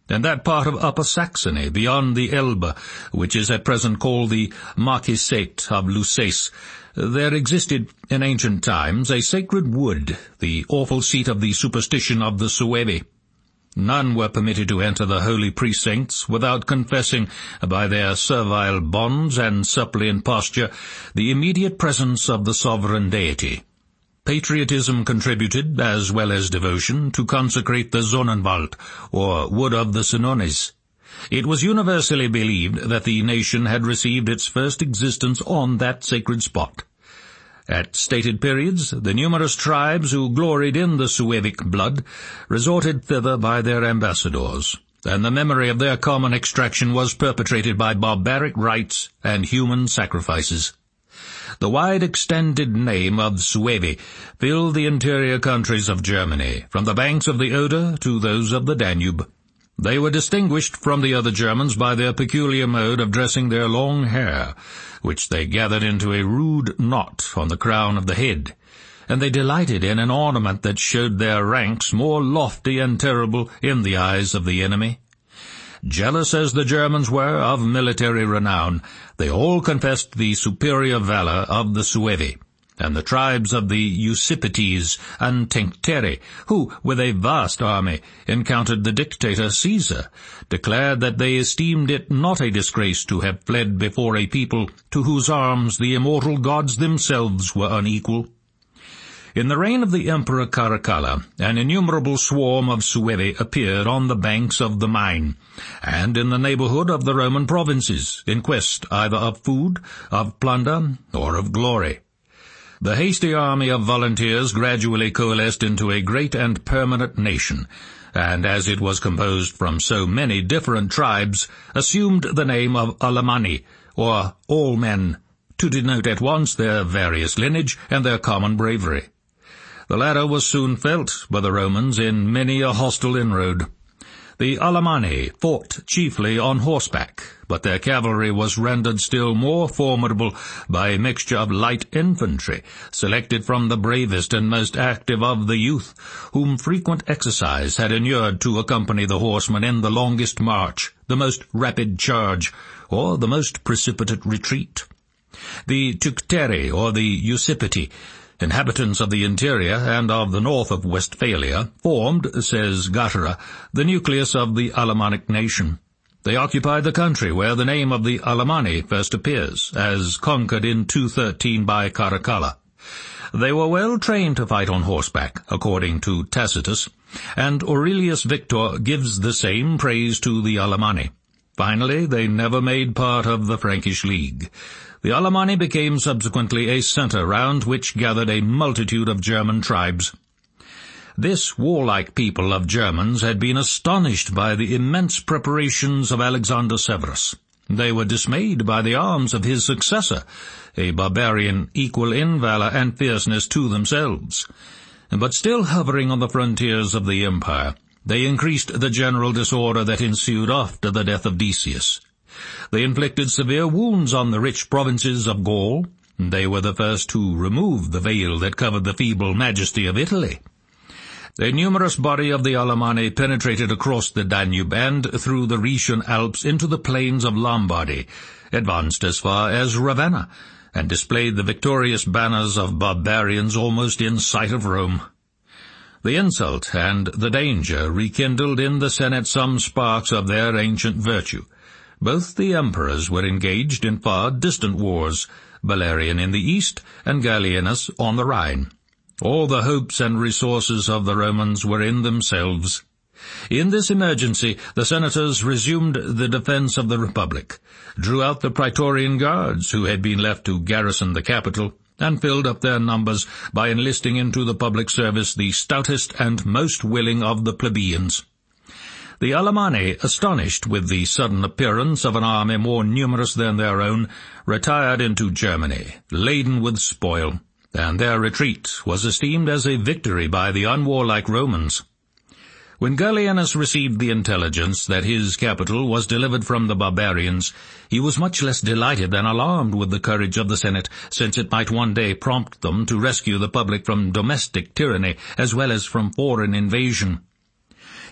and that part of Upper Saxony beyond the Elbe, which is at present called the Marquisate of Lusace, there existed in ancient times a sacred wood, the awful seat of the superstition of the Suevi. None were permitted to enter the holy precincts without confessing, by their servile bonds and suppliant posture, the immediate presence of the sovereign deity. Patriotism contributed, as well as devotion, to consecrate the Sonnenwald, or wood of the Senones. It was universally believed that the nation had received its first existence on that sacred spot. At stated periods, the numerous tribes who gloried in the Suevic blood resorted thither by their ambassadors, and the memory of their common extraction was perpetrated by barbaric rites and human sacrifices. The wide-extended name of Suevi filled the interior countries of Germany, from the banks of the Oder to those of the Danube. They were distinguished from the other Germans by their peculiar mode of dressing their long hair, which they gathered into a rude knot on the crown of the head, and they delighted in an ornament that showed their ranks more lofty and terrible in the eyes of the enemy. Jealous as the Germans were of military renown, they all confessed the superior valor of the Suevi, and the tribes of the Usipetes and Tencteri, who, with a vast army, encountered the dictator Caesar, declared that they esteemed it not a disgrace to have fled before a people to whose arms the immortal gods themselves were unequal. In the reign of the Emperor Caracalla, an innumerable swarm of Suevi appeared on the banks of the Main, and in the neighborhood of the Roman provinces, in quest either of food, of plunder, or of glory. The hasty army of volunteers gradually coalesced into a great and permanent nation, and as it was composed from so many different tribes, assumed the name of Alemanni, or all men, to denote at once their various lineage and their common bravery. The latter was soon felt by the Romans in many a hostile inroad. The Alemanni fought chiefly on horseback, but their cavalry was rendered still more formidable by a mixture of light infantry, selected from the bravest and most active of the youth, whom frequent exercise had inured to accompany the horsemen in the longest march, the most rapid charge, or the most precipitate retreat. The Tencteri, or the Usipeti, inhabitants of the interior and of the north of Westphalia, formed, says Gatterer, the nucleus of the Alemannic nation. They occupied the country where the name of the Alemanni first appears, as conquered in two thirteen by Caracalla. They were well trained to fight on horseback, according to Tacitus, and Aurelius Victor gives the same praise to the Alemanni. Finally, they never made part of the Frankish League. The Alemanni became subsequently a centre round which gathered a multitude of German tribes. This warlike people of Germans had been astonished by the immense preparations of Alexander Severus. They were dismayed by the arms of his successor, a barbarian equal in valour and fierceness to themselves. But still hovering on the frontiers of the empire, they increased the general disorder that ensued after the death of Decius. They inflicted severe wounds on the rich provinces of Gaul. They were the first to remove the veil that covered the feeble majesty of Italy. A numerous body of the Alemanni penetrated across the Danube and through the Rhaetian Alps into the plains of Lombardy, advanced as far as Ravenna, and displayed the victorious banners of barbarians almost in sight of Rome. The insult and the danger rekindled in the Senate some sparks of their ancient virtue. Both the emperors were engaged in far distant wars, Valerian in the east and Gallienus on the Rhine. All the hopes and resources of the Romans were in themselves. In this emergency, the senators resumed the defense of the Republic, drew out the Praetorian Guards who had been left to garrison the capital, and filled up their numbers by enlisting into the public service the stoutest and most willing of the plebeians. The Alemanni, astonished with the sudden appearance of an army more numerous than their own, retired into Germany, laden with spoil, and their retreat was esteemed as a victory by the unwarlike Romans. When Gallienus received the intelligence that his capital was delivered from the barbarians, he was much less delighted than alarmed with the courage of the Senate, since it might one day prompt them to rescue the public from domestic tyranny as well as from foreign invasion.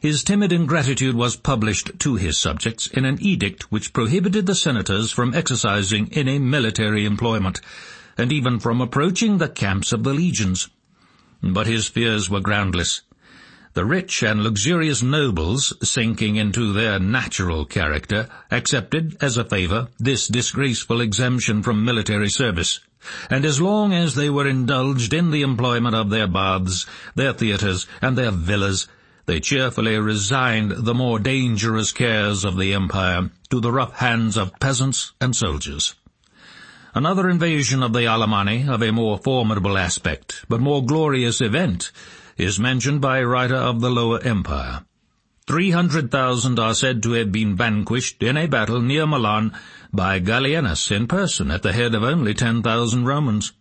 his timid ingratitude was published to his subjects in an edict which prohibited the senators from exercising any military employment, and even from approaching the camps of the legions. But his fears were groundless. The rich and luxurious nobles, sinking into their natural character, accepted, as a favour, this disgraceful exemption from military service, and as long as they were indulged in the employment of their baths, their theatres, and their villas, they cheerfully resigned the more dangerous cares of the empire to the rough hands of peasants and soldiers. Another invasion of the Alemanni, of a more formidable aspect, but more glorious event, is mentioned by a writer of the Lower Empire. Three hundred thousand are said to have been vanquished in a battle near Milan by Gallienus in person at the head of only ten thousand Romans.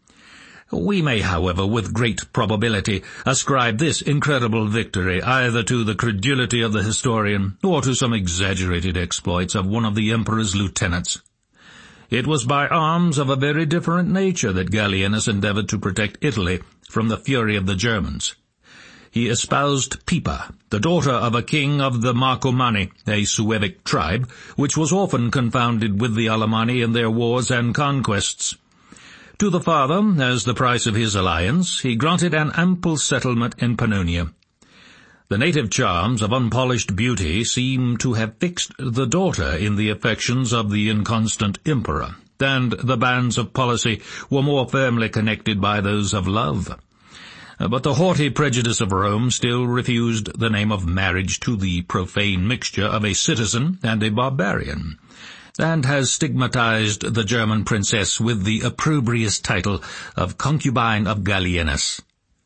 We may, however, with great probability ascribe this incredible victory either to the credulity of the historian or to some exaggerated exploits of one of the emperor's lieutenants. It was by arms of a very different nature that Gallienus endeavoured to protect Italy from the fury of the Germans. He espoused Pippa, the daughter of a king of the Marcomanni, a Suevic tribe, which was often confounded with the Alemanni in their wars and conquests. To the father, as the price of his alliance, he granted an ample settlement in Pannonia. The native charms of unpolished beauty seem to have fixed the daughter in the affections of the inconstant emperor, and the bands of policy were more firmly connected by those of love. But the haughty prejudice of Rome still refused the name of marriage to the profane mixture of a citizen and a barbarian, and has stigmatized the German princess with the opprobrious title of concubine of Gallienus.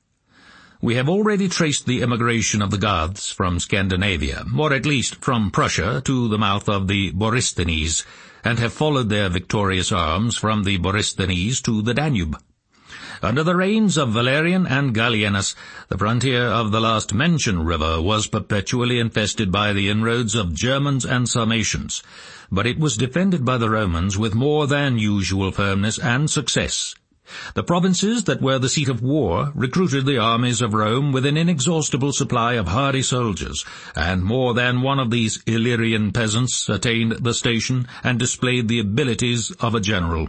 We have already traced the emigration of the Goths from Scandinavia, or at least from Prussia, to the mouth of the Borysthenes, and have followed their victorious arms from the Borysthenes to the Danube. Under the reigns of Valerian and Gallienus, the frontier of the last-mentioned river was perpetually infested by the inroads of Germans and Sarmatians, but it was defended by the Romans with more than usual firmness and success. The provinces that were the seat of war recruited the armies of Rome with an inexhaustible supply of hardy soldiers, and more than one of these Illyrian peasants attained the station and displayed the abilities of a general.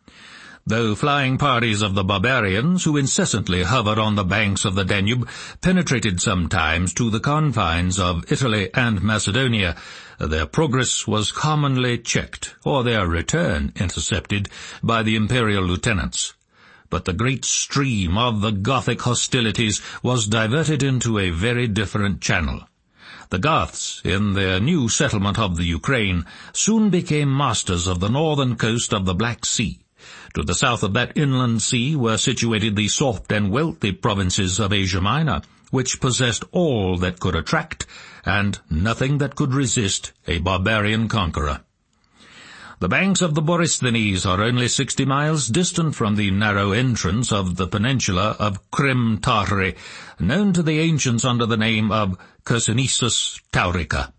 Though flying parties of the barbarians, who incessantly hovered on the banks of the Danube, penetrated sometimes to the confines of Italy and Macedonia, their progress was commonly checked, or their return intercepted, by the imperial lieutenants. But the great stream of the Gothic hostilities was diverted into a very different channel. The Goths, in their new settlement of the Ukraine, soon became masters of the northern coast of the Black Sea. To the south of that inland sea were situated the soft and wealthy provinces of Asia Minor, which possessed all that could attract, and nothing that could resist, a barbarian conqueror. The banks of the Borysthenes are only sixty miles distant from the narrow entrance of the peninsula of Crim Tartary, known to the ancients under the name of Chersonesus Taurica.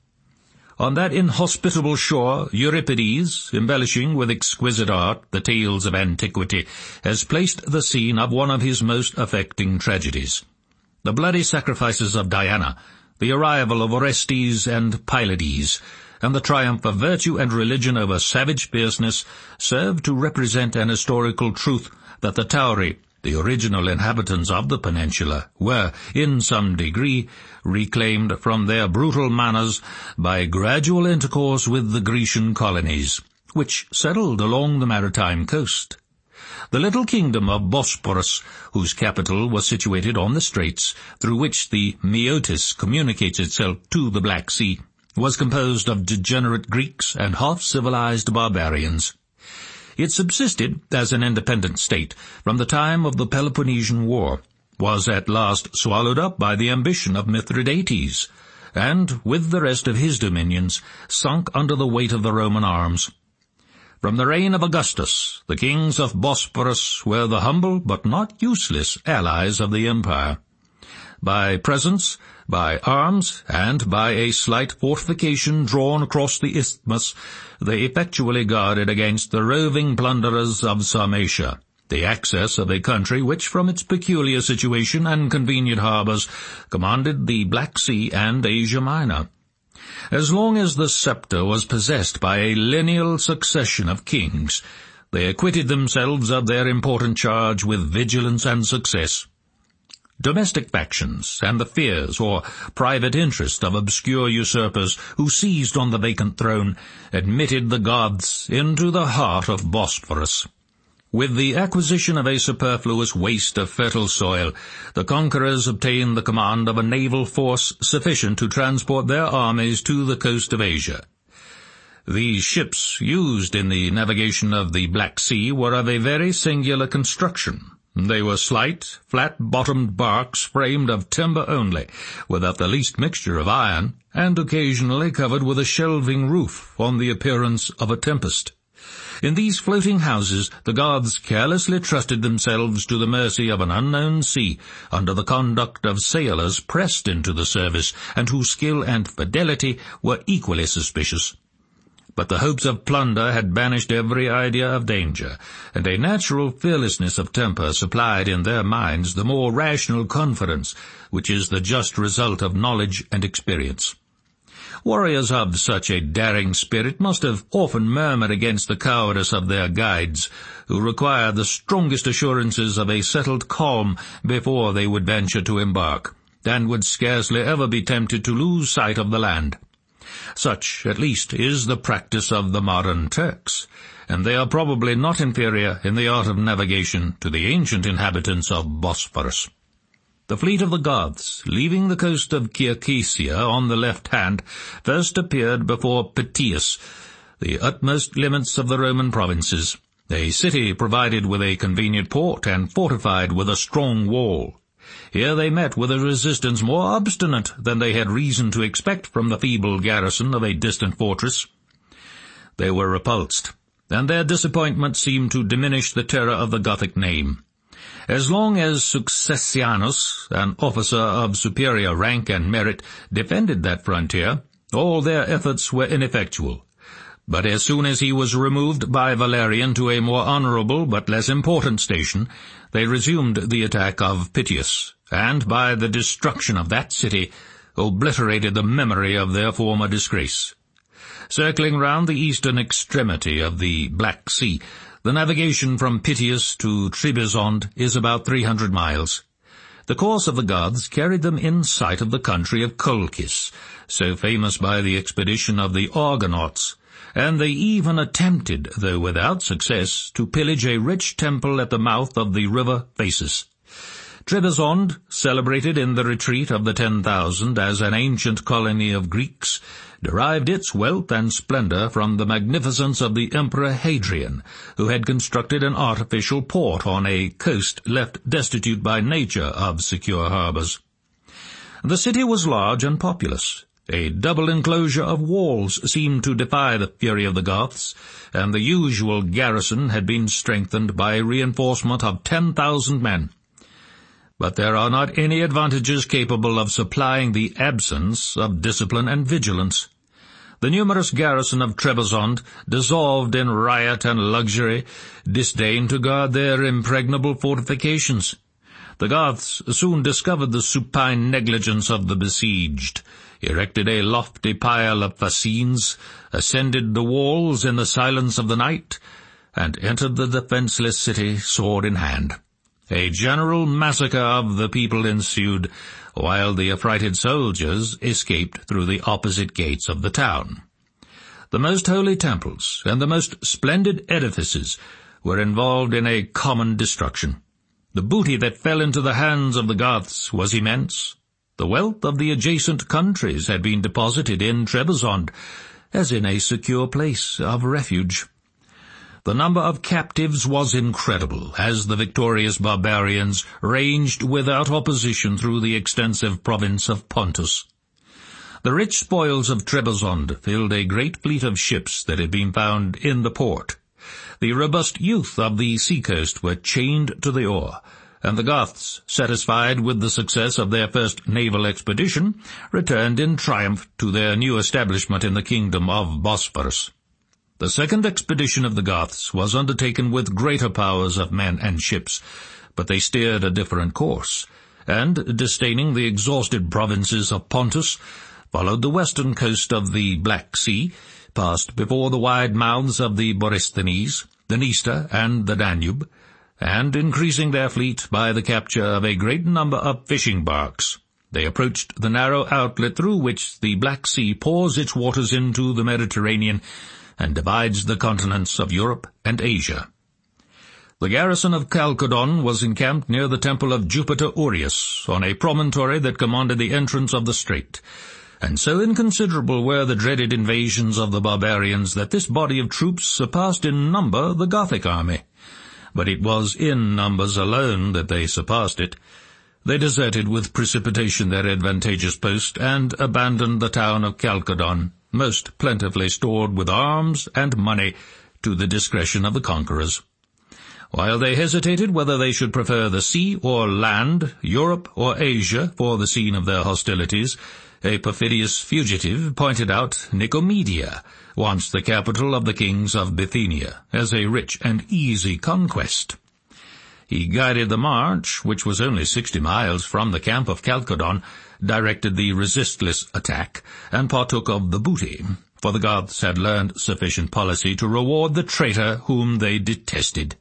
On that inhospitable shore, Euripides, embellishing with exquisite art the tales of antiquity, has placed the scene of one of his most affecting tragedies. The bloody sacrifices of Diana, the arrival of Orestes and Pylades, and the triumph of virtue and religion over savage fierceness serve to represent an historical truth that the Tauri, the original inhabitants of the peninsula, were, in some degree, reclaimed from their brutal manners by gradual intercourse with the Grecian colonies, which settled along the maritime coast. The little kingdom of Bosporus, whose capital was situated on the straits through which the Meotis communicates itself to the Black Sea, was composed of degenerate Greeks and half-civilized barbarians. It subsisted as an independent state from the time of the Peloponnesian War, was at last swallowed up by the ambition of Mithridates, and, with the rest of his dominions, sunk under the weight of the Roman arms. From the reign of Augustus, the kings of Bosporus were the humble but not useless allies of the empire. By presents, by arms, and by a slight fortification drawn across the isthmus, they effectually guarded against the roving plunderers of Sarmatia, the access of a country which, from its peculiar situation and convenient harbours, commanded the Black Sea and Asia Minor. As long as the sceptre was possessed by a lineal succession of kings, they acquitted themselves of their important charge with vigilance and success. Domestic factions and the fears or private interest of obscure usurpers who seized on the vacant throne admitted the Goths into the heart of Bosphorus. With the acquisition of a superfluous waste of fertile soil, the conquerors obtained the command of a naval force sufficient to transport their armies to the coast of Asia. These ships used in the navigation of the Black Sea were of a very singular construction. They were slight, flat-bottomed barks framed of timber only, without the least mixture of iron, and occasionally covered with a shelving roof on the appearance of a tempest. In these floating houses the Goths carelessly trusted themselves to the mercy of an unknown sea, under the conduct of sailors pressed into the service, and whose skill and fidelity were equally suspicious. But the hopes of plunder had banished every idea of danger, and a natural fearlessness of temper supplied in their minds the more rational confidence which is the just result of knowledge and experience. Warriors of such a daring spirit must have often murmured against the cowardice of their guides, who required the strongest assurances of a settled calm before they would venture to embark, and would scarcely ever be tempted to lose sight of the land. Such, at least, is the practice of the modern Turks, and they are probably not inferior in the art of navigation to the ancient inhabitants of Bosphorus. The fleet of the Goths, leaving the coast of Circassia on the left hand, first appeared before Pityus, the utmost limits of the Roman provinces, a city provided with a convenient port and fortified with a strong wall. Here they met with a resistance more obstinate than they had reason to expect from the feeble garrison of a distant fortress. They were repulsed, and their disappointment seemed to diminish the terror of the Gothic name. As long as Successianus, an officer of superior rank and merit, defended that frontier, all their efforts were ineffectual. But as soon as he was removed by Valerian to a more honourable but less important station, they resumed the attack of Pityus, and by the destruction of that city obliterated the memory of their former disgrace. Circling round the eastern extremity of the Black Sea, the navigation from Pityus to Trebizond is about three hundred miles. The course of the Goths carried them in sight of the country of Colchis, so famous by the expedition of the Argonauts, and they even attempted, though without success, to pillage a rich temple at the mouth of the river Phasis. Trebizond, celebrated in the retreat of the Ten Thousand as an ancient colony of Greeks, derived its wealth and splendour from the magnificence of the Emperor Hadrian, who had constructed an artificial port on a coast left destitute by nature of secure harbours. The city was large and populous. A double enclosure of walls seemed to defy the fury of the Goths, and the usual garrison had been strengthened by a reinforcement of ten thousand men. But there are not any advantages capable of supplying the absence of discipline and vigilance. The numerous garrison of Trebizond, dissolved in riot and luxury, disdained to guard their impregnable fortifications. The Goths soon discovered the supine negligence of the besieged, erected a lofty pile of fascines, ascended the walls in the silence of the night, and entered the defenceless city sword in hand. A general massacre of the people ensued, while the affrighted soldiers escaped through the opposite gates of the town. The most holy temples and the most splendid edifices were involved in a common destruction. The booty that fell into the hands of the Goths was immense. The wealth of the adjacent countries had been deposited in Trebizond, as in a secure place of refuge. The number of captives was incredible, as the victorious barbarians ranged without opposition through the extensive province of Pontus. The rich spoils of Trebizond filled a great fleet of ships that had been found in the port. The robust youth of the seacoast were chained to the oar, and the Goths, satisfied with the success of their first naval expedition, returned in triumph to their new establishment in the kingdom of Bosphorus. The second expedition of the Goths was undertaken with greater powers of men and ships, but they steered a different course, and, disdaining the exhausted provinces of Pontus, followed the western coast of the Black Sea, passed before the wide mouths of the Borysthenes, the Dniester, and the Danube, and, increasing their fleet by the capture of a great number of fishing barks, they approached the narrow outlet through which the Black Sea pours its waters into the Mediterranean and divides the continents of Europe and Asia. The garrison of Chalcodon was encamped near the temple of Jupiter Urius, on a promontory that commanded the entrance of the strait, and so inconsiderable were the dreaded invasions of the barbarians that this body of troops surpassed in number the Gothic army. But it was in numbers alone that they surpassed it. They deserted with precipitation their advantageous post, and abandoned the town of Chalcodon, most plentifully stored with arms and money, to the discretion of the conquerors. While they hesitated whether they should prefer the sea or land, Europe or Asia, for the scene of their hostilities, a perfidious fugitive pointed out Nicomedia, once the capital of the kings of Bithynia, as a rich and easy conquest. He guided the march, which was only sixty miles from the camp of Chalcodon, directed the resistless attack, and partook of the booty, for the Goths had learned sufficient policy to reward the traitor whom they detested.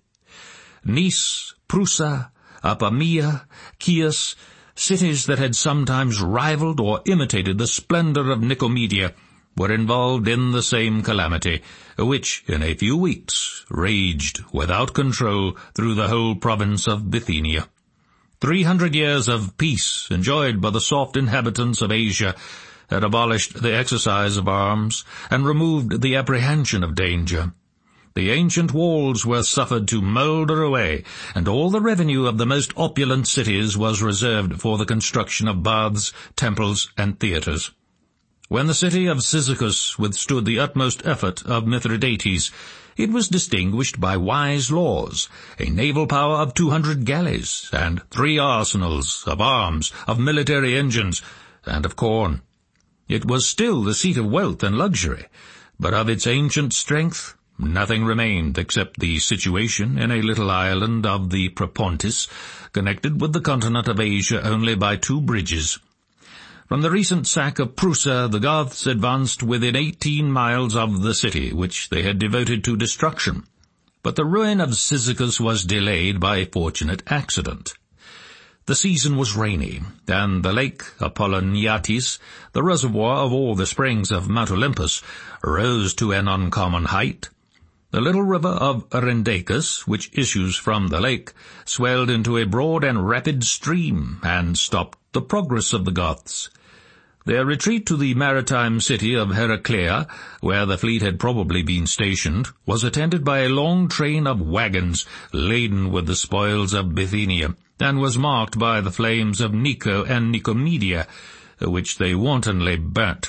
Nice, Prusa, Apamea, Chios, cities that had sometimes rivaled or imitated the splendor of Nicomedia, were involved in the same calamity, which, in a few weeks, raged without control through the whole province of Bithynia. Three hundred years of peace, enjoyed by the soft inhabitants of Asia, had abolished the exercise of arms, and removed the apprehension of danger. The ancient walls were suffered to moulder away, and all the revenue of the most opulent cities was reserved for the construction of baths, temples, and theatres. When the city of Cyzicus withstood the utmost effort of Mithridates, it was distinguished by wise laws, a naval power of two hundred galleys, and three arsenals of arms, of military engines, and of corn. It was still the seat of wealth and luxury, but of its ancient strength nothing remained except the situation in a little island of the Propontis, connected with the continent of Asia only by two bridges. From the recent sack of Prusa, the Goths advanced within eighteen miles of the city, which they had devoted to destruction. But the ruin of Cyzicus was delayed by a fortunate accident. The season was rainy, and the lake Apolloniatis, the reservoir of all the springs of Mount Olympus, rose to an uncommon height. The little river of Arendacus, which issues from the lake, swelled into a broad and rapid stream, and stopped the progress of the Goths. Their retreat to the maritime city of Heraclea, where the fleet had probably been stationed, was attended by a long train of wagons laden with the spoils of Bithynia, and was marked by the flames of Nico and Nicomedia, which they wantonly burnt.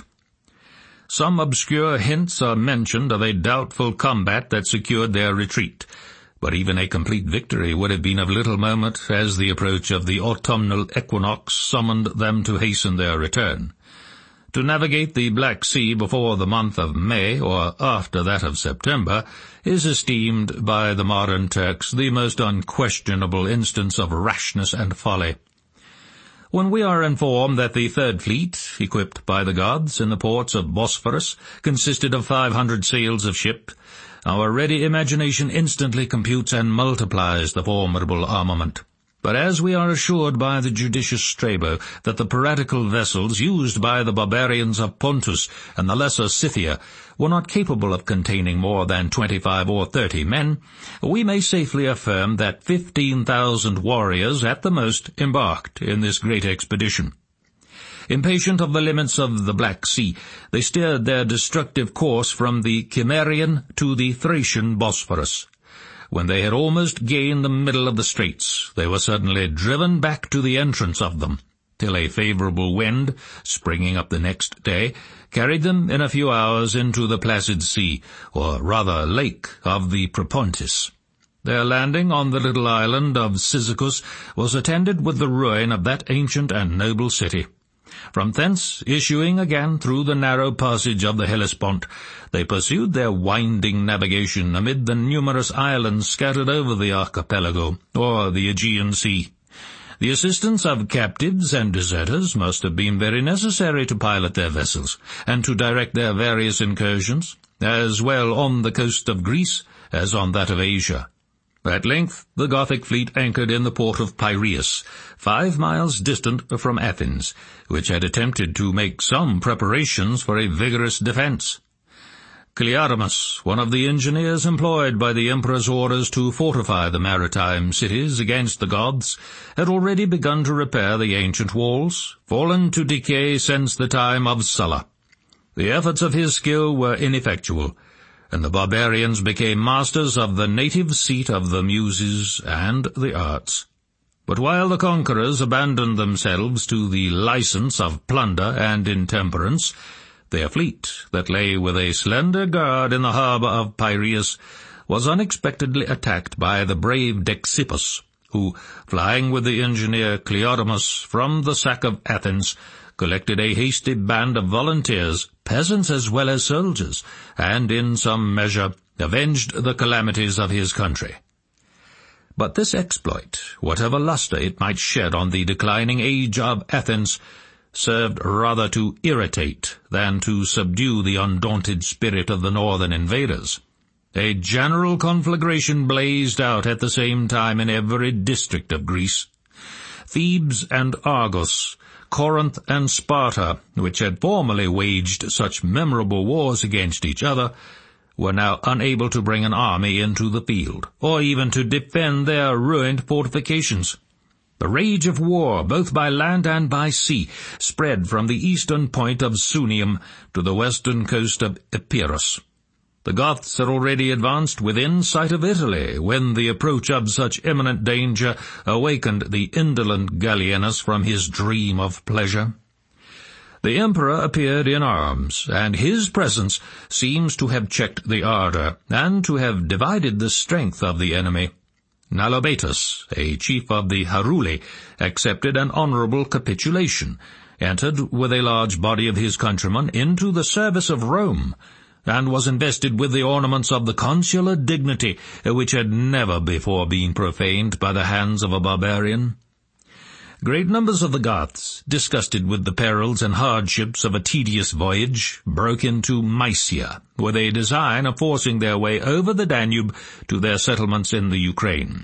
Some obscure hints are mentioned of a doubtful combat that secured their retreat, but even a complete victory would have been of little moment, as the approach of the autumnal equinox summoned them to hasten their return. To navigate the Black Sea before the month of May, or after that of September, is esteemed by the modern Turks the most unquestionable instance of rashness and folly. When we are informed that the Third Fleet, equipped by the Goths in the ports of Bosphorus, consisted of five hundred sails of ship, our ready imagination instantly computes and multiplies the formidable armament. But as we are assured by the judicious Strabo that the piratical vessels used by the barbarians of Pontus and the Lesser Scythia were not capable of containing more than twenty-five or thirty men, we may safely affirm that fifteen thousand warriors at the most embarked in this great expedition. Impatient of the limits of the Black Sea, they steered their destructive course from the Cimmerian to the Thracian Bosphorus. When they had almost gained the middle of the straits, they were suddenly driven back to the entrance of them, till a favourable wind, springing up the next day, carried them in a few hours into the placid sea, or rather lake, of the Propontis. Their landing on the little island of Cyzicus was attended with the ruin of that ancient and noble city. From thence, issuing again through the narrow passage of the Hellespont, they pursued their winding navigation amid the numerous islands scattered over the archipelago, or the Aegean Sea. The assistance of captives and deserters must have been very necessary to pilot their vessels, and to direct their various incursions, as well on the coast of Greece as on that of Asia. At length the Gothic fleet anchored in the port of Piraeus, five miles distant from Athens, which had attempted to make some preparations for a vigorous defence. Cleodamus, one of the engineers employed by the emperor's orders to fortify the maritime cities against the Goths, had already begun to repair the ancient walls, fallen to decay since the time of Sulla. The efforts of his skill were ineffectual, and the barbarians became masters of the native seat of the Muses and the arts. But while the conquerors abandoned themselves to the license of plunder and intemperance, their fleet, that lay with a slender guard in the harbour of Piraeus, was unexpectedly attacked by the brave Dexippus, who, flying with the engineer Cleodamus from the sack of Athens, collected a hasty band of volunteers, peasants as well as soldiers, and in some measure avenged the calamities of his country. But this exploit, whatever lustre it might shed on the declining age of Athens, served rather to irritate than to subdue the undaunted spirit of the northern invaders. A general conflagration blazed out at the same time in every district of Greece. Thebes and Argos, Corinth and Sparta, which had formerly waged such memorable wars against each other, were now unable to bring an army into the field, or even to defend their ruined fortifications. The rage of war, both by land and by sea, spread from the eastern point of Sunium to the western coast of Epirus. The Goths had already advanced within sight of Italy, when the approach of such imminent danger awakened the indolent Gallienus from his dream of pleasure. The emperor appeared in arms, and his presence seems to have checked the ardour, and to have divided the strength of the enemy. Nalobatus, a chief of the Heruli, accepted an honourable capitulation, entered with a large body of his countrymen into the service of Rome, and was invested with the ornaments of the consular dignity, which had never before been profaned by the hands of a barbarian. Great numbers of the Goths, disgusted with the perils and hardships of a tedious voyage, broke into Mysia, with a design of forcing their way over the Danube to their settlements in the Ukraine.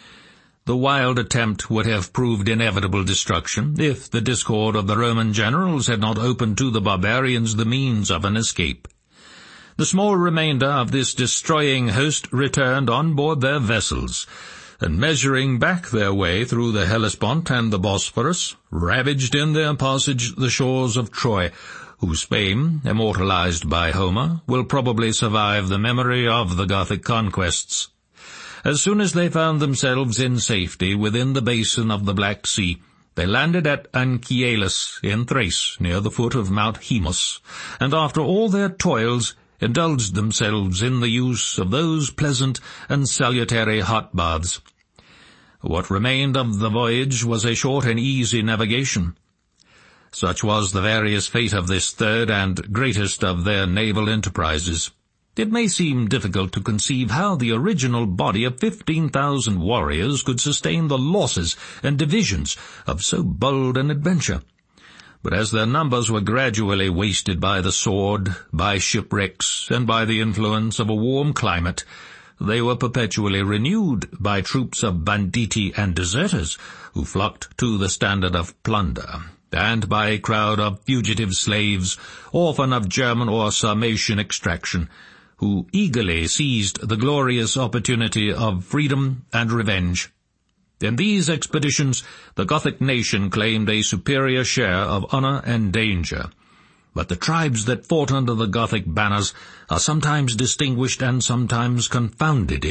The wild attempt would have proved inevitable destruction, if the discord of the Roman generals had not opened to the barbarians the means of an escape. The small remainder of this destroying host returned on board their vessels, and measuring back their way through the Hellespont and the Bosphorus, ravaged in their passage the shores of Troy, whose fame, immortalized by Homer, will probably survive the memory of the Gothic conquests. As soon as they found themselves in safety within the basin of the Black Sea, they landed at Anchialus in Thrace, near the foot of Mount Haemus, and after all their toils indulged themselves in the use of those pleasant and salutary hot baths. What remained of the voyage was a short and easy navigation. Such was the various fate of this third and greatest of their naval enterprises. It may seem difficult to conceive how the original body of fifteen thousand warriors could sustain the losses and divisions of so bold an adventure. But as their numbers were gradually wasted by the sword, by shipwrecks, and by the influence of a warm climate, they were perpetually renewed by troops of banditti and deserters, who flocked to the standard of plunder, and by a crowd of fugitive slaves, often of German or Sarmatian extraction, who eagerly seized the glorious opportunity of freedom and revenge. In these expeditions the Gothic nation claimed a superior share of honour and danger. But the tribes that fought under the Gothic banners are sometimes distinguished and sometimes confounded